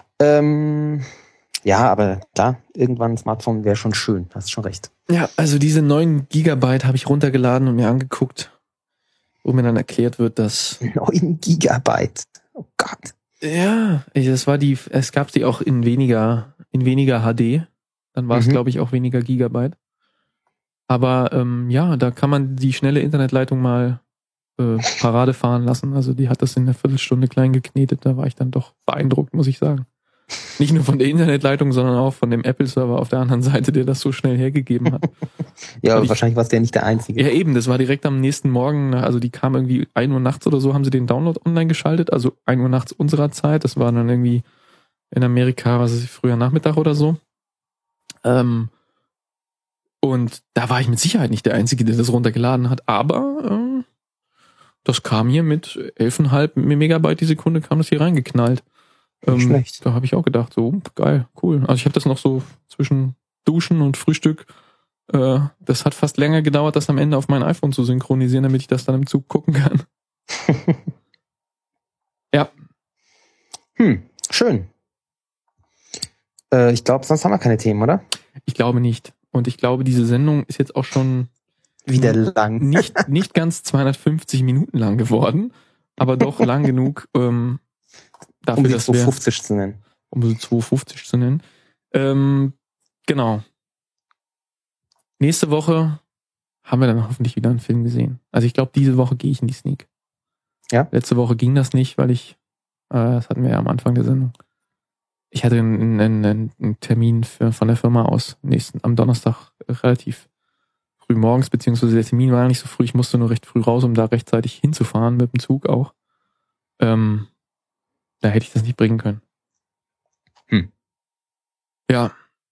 Ja, aber klar, irgendwann ein Smartphone wäre schon schön, hast schon recht. Ja, also diese 9 Gigabyte habe ich runtergeladen und mir angeguckt. wo mir dann erklärt wird, dass 9 Gigabyte. Oh Gott. ja, es gab die auch in weniger HD. Dann war es, glaube ich, auch weniger Gigabyte. Aber ja, da kann man die schnelle Internetleitung mal Parade fahren lassen. Also die hat das in einer Viertelstunde klein geknetet. Da war ich dann doch beeindruckt, muss ich sagen. Nicht nur von der Internetleitung, sondern auch von dem Apple-Server auf der anderen Seite, der das so schnell hergegeben hat. Ja, wahrscheinlich warst du ja nicht der Einzige. Ja, eben. Das war direkt am nächsten Morgen. Also die kam irgendwie 1 Uhr nachts oder so, haben sie den Download online geschaltet. Also 1 Uhr nachts unserer Zeit. Das war dann irgendwie in Amerika, was weiß ich, früher Nachmittag oder so. Und da war ich mit Sicherheit nicht der Einzige, der das runtergeladen hat. Aber das kam hier mit 11,5 Megabyte die Sekunde, kam das hier reingeknallt. Nicht schlecht. Da habe ich auch gedacht, so geil, cool. Also ich habe das noch so zwischen Duschen und Frühstück, das hat fast länger gedauert, das am Ende auf mein iPhone zu synchronisieren, damit ich das dann im Zug gucken kann. Ja. Schön. Ich glaube, sonst haben wir keine Themen, oder? Ich glaube nicht. Und ich glaube, diese Sendung ist jetzt auch schon wieder lang. Nicht ganz 250 Minuten lang geworden, aber doch lang genug, dafür, um sie 250 zu nennen. Um sie 250 zu nennen. Genau. Nächste Woche haben wir dann hoffentlich wieder einen Film gesehen. Also ich glaube, diese Woche gehe ich in die Sneak. Ja? Letzte Woche ging das nicht, weil das hatten wir ja am Anfang der Sendung. Ich hatte einen Termin von der Firma aus am Donnerstag relativ früh morgens, beziehungsweise der Termin war ja nicht so früh, ich musste nur recht früh raus, um da rechtzeitig hinzufahren mit dem Zug auch. Da hätte ich das nicht bringen können. Ja.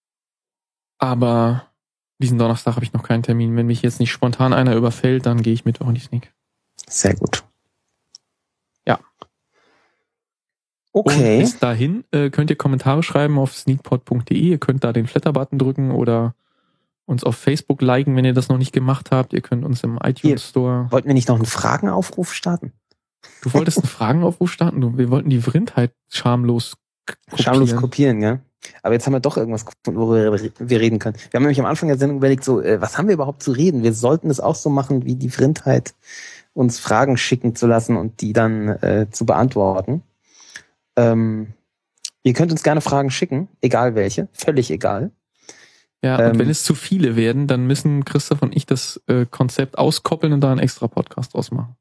Aber diesen Donnerstag habe ich noch keinen Termin. Wenn mich jetzt nicht spontan einer überfällt, dann gehe ich Mittwoch in die Sneak. Sehr gut. Ja. Okay. Und bis dahin könnt ihr Kommentare schreiben auf sneakpod.de. Ihr könnt da den Flatter-Button drücken oder uns auf Facebook liken, wenn ihr das noch nicht gemacht habt. Ihr könnt uns im iTunes Store... Wollten wir nicht noch einen Fragenaufruf starten? Du wolltest einen Fragenaufruf starten? Wir wollten die Vrindheit schamlos kopieren, ja. Aber jetzt haben wir doch irgendwas gefunden, worüber wir reden können. Wir haben nämlich am Anfang der Sendung überlegt, so, was haben wir überhaupt zu reden? Wir sollten es auch so machen, wie die Vrindheit, uns Fragen schicken zu lassen und die dann zu beantworten. Ihr könnt uns gerne Fragen schicken, egal welche, völlig egal. Ja, und wenn es zu viele werden, dann müssen Christoph und ich das Konzept auskoppeln und da einen extra Podcast draus machen.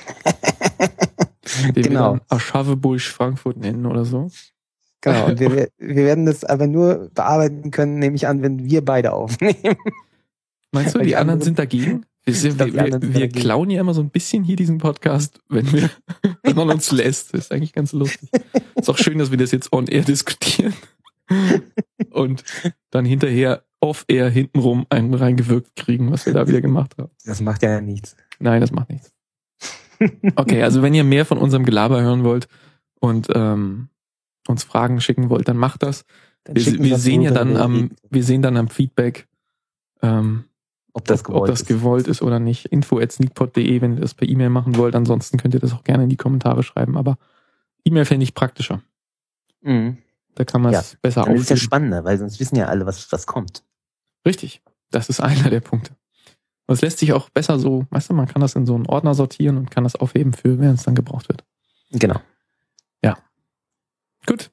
Den wir dann Aschavebusch Frankfurt nennen oder so. Genau, und wir werden das aber nur bearbeiten können, nehme ich an, wenn wir beide aufnehmen. Meinst du, die anderen sind dagegen? Wir klauen ja immer so ein bisschen hier diesen Podcast, wenn man uns lässt. Das ist eigentlich ganz lustig. Ist auch schön, dass wir das jetzt on-air diskutieren. Und dann hinterher off-air hintenrum einen reingewirkt kriegen, was wir da wieder gemacht haben. Das macht ja nichts. Nein, das macht nichts. Okay, also wenn ihr mehr von unserem Gelaber hören wollt und uns Fragen schicken wollt, dann macht das. Wir sehen ja dann am Feedback, ob das gewollt ist oder nicht. info@sneakpod.de, wenn ihr das per E-Mail machen wollt. Ansonsten könnt ihr das auch gerne in die Kommentare schreiben. Aber E-Mail fände ich praktischer. Mhm. Da kann man es besser aufnehmen. Das ist ja spannender, weil sonst wissen ja alle, was kommt. Richtig. Das ist einer der Punkte. Und es lässt sich auch besser so, weißt du, man kann das in so einen Ordner sortieren und kann das aufheben für, wenn es dann gebraucht wird. Genau. Ja. Gut.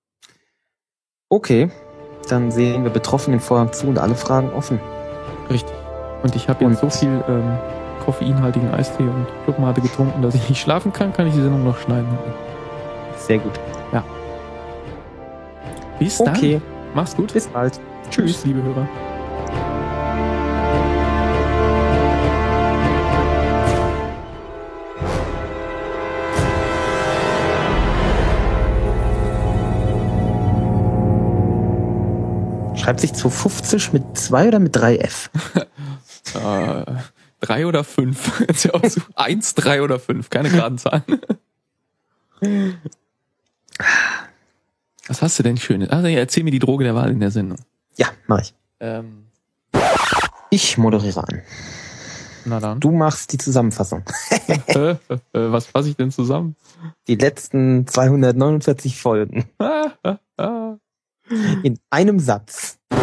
Okay. Dann sehen wir betroffen den Vorhang zu und alle Fragen offen. Richtig. Und ich habe jetzt so viel koffeinhaltigen Eistee und Clubmate getrunken, dass ich nicht schlafen kann ich die Sendung noch schneiden. Sehr gut. Ja. Bis dann. Okay. Mach's gut. Bis bald. Tschüss, liebe Hörer. Schreibt sich 250 mit 2 oder mit 3 F? 3 oder 5. 1, 3 oder 5. Keine geraden Zahlen. Was hast du denn Schönes? Also erzähl mir die Droge der Wahl in der Sendung. Ja, mach ich. Ich moderiere an. Na dann. Du machst die Zusammenfassung. Was fasse ich denn zusammen? Die letzten 249 Folgen. In einem Satz.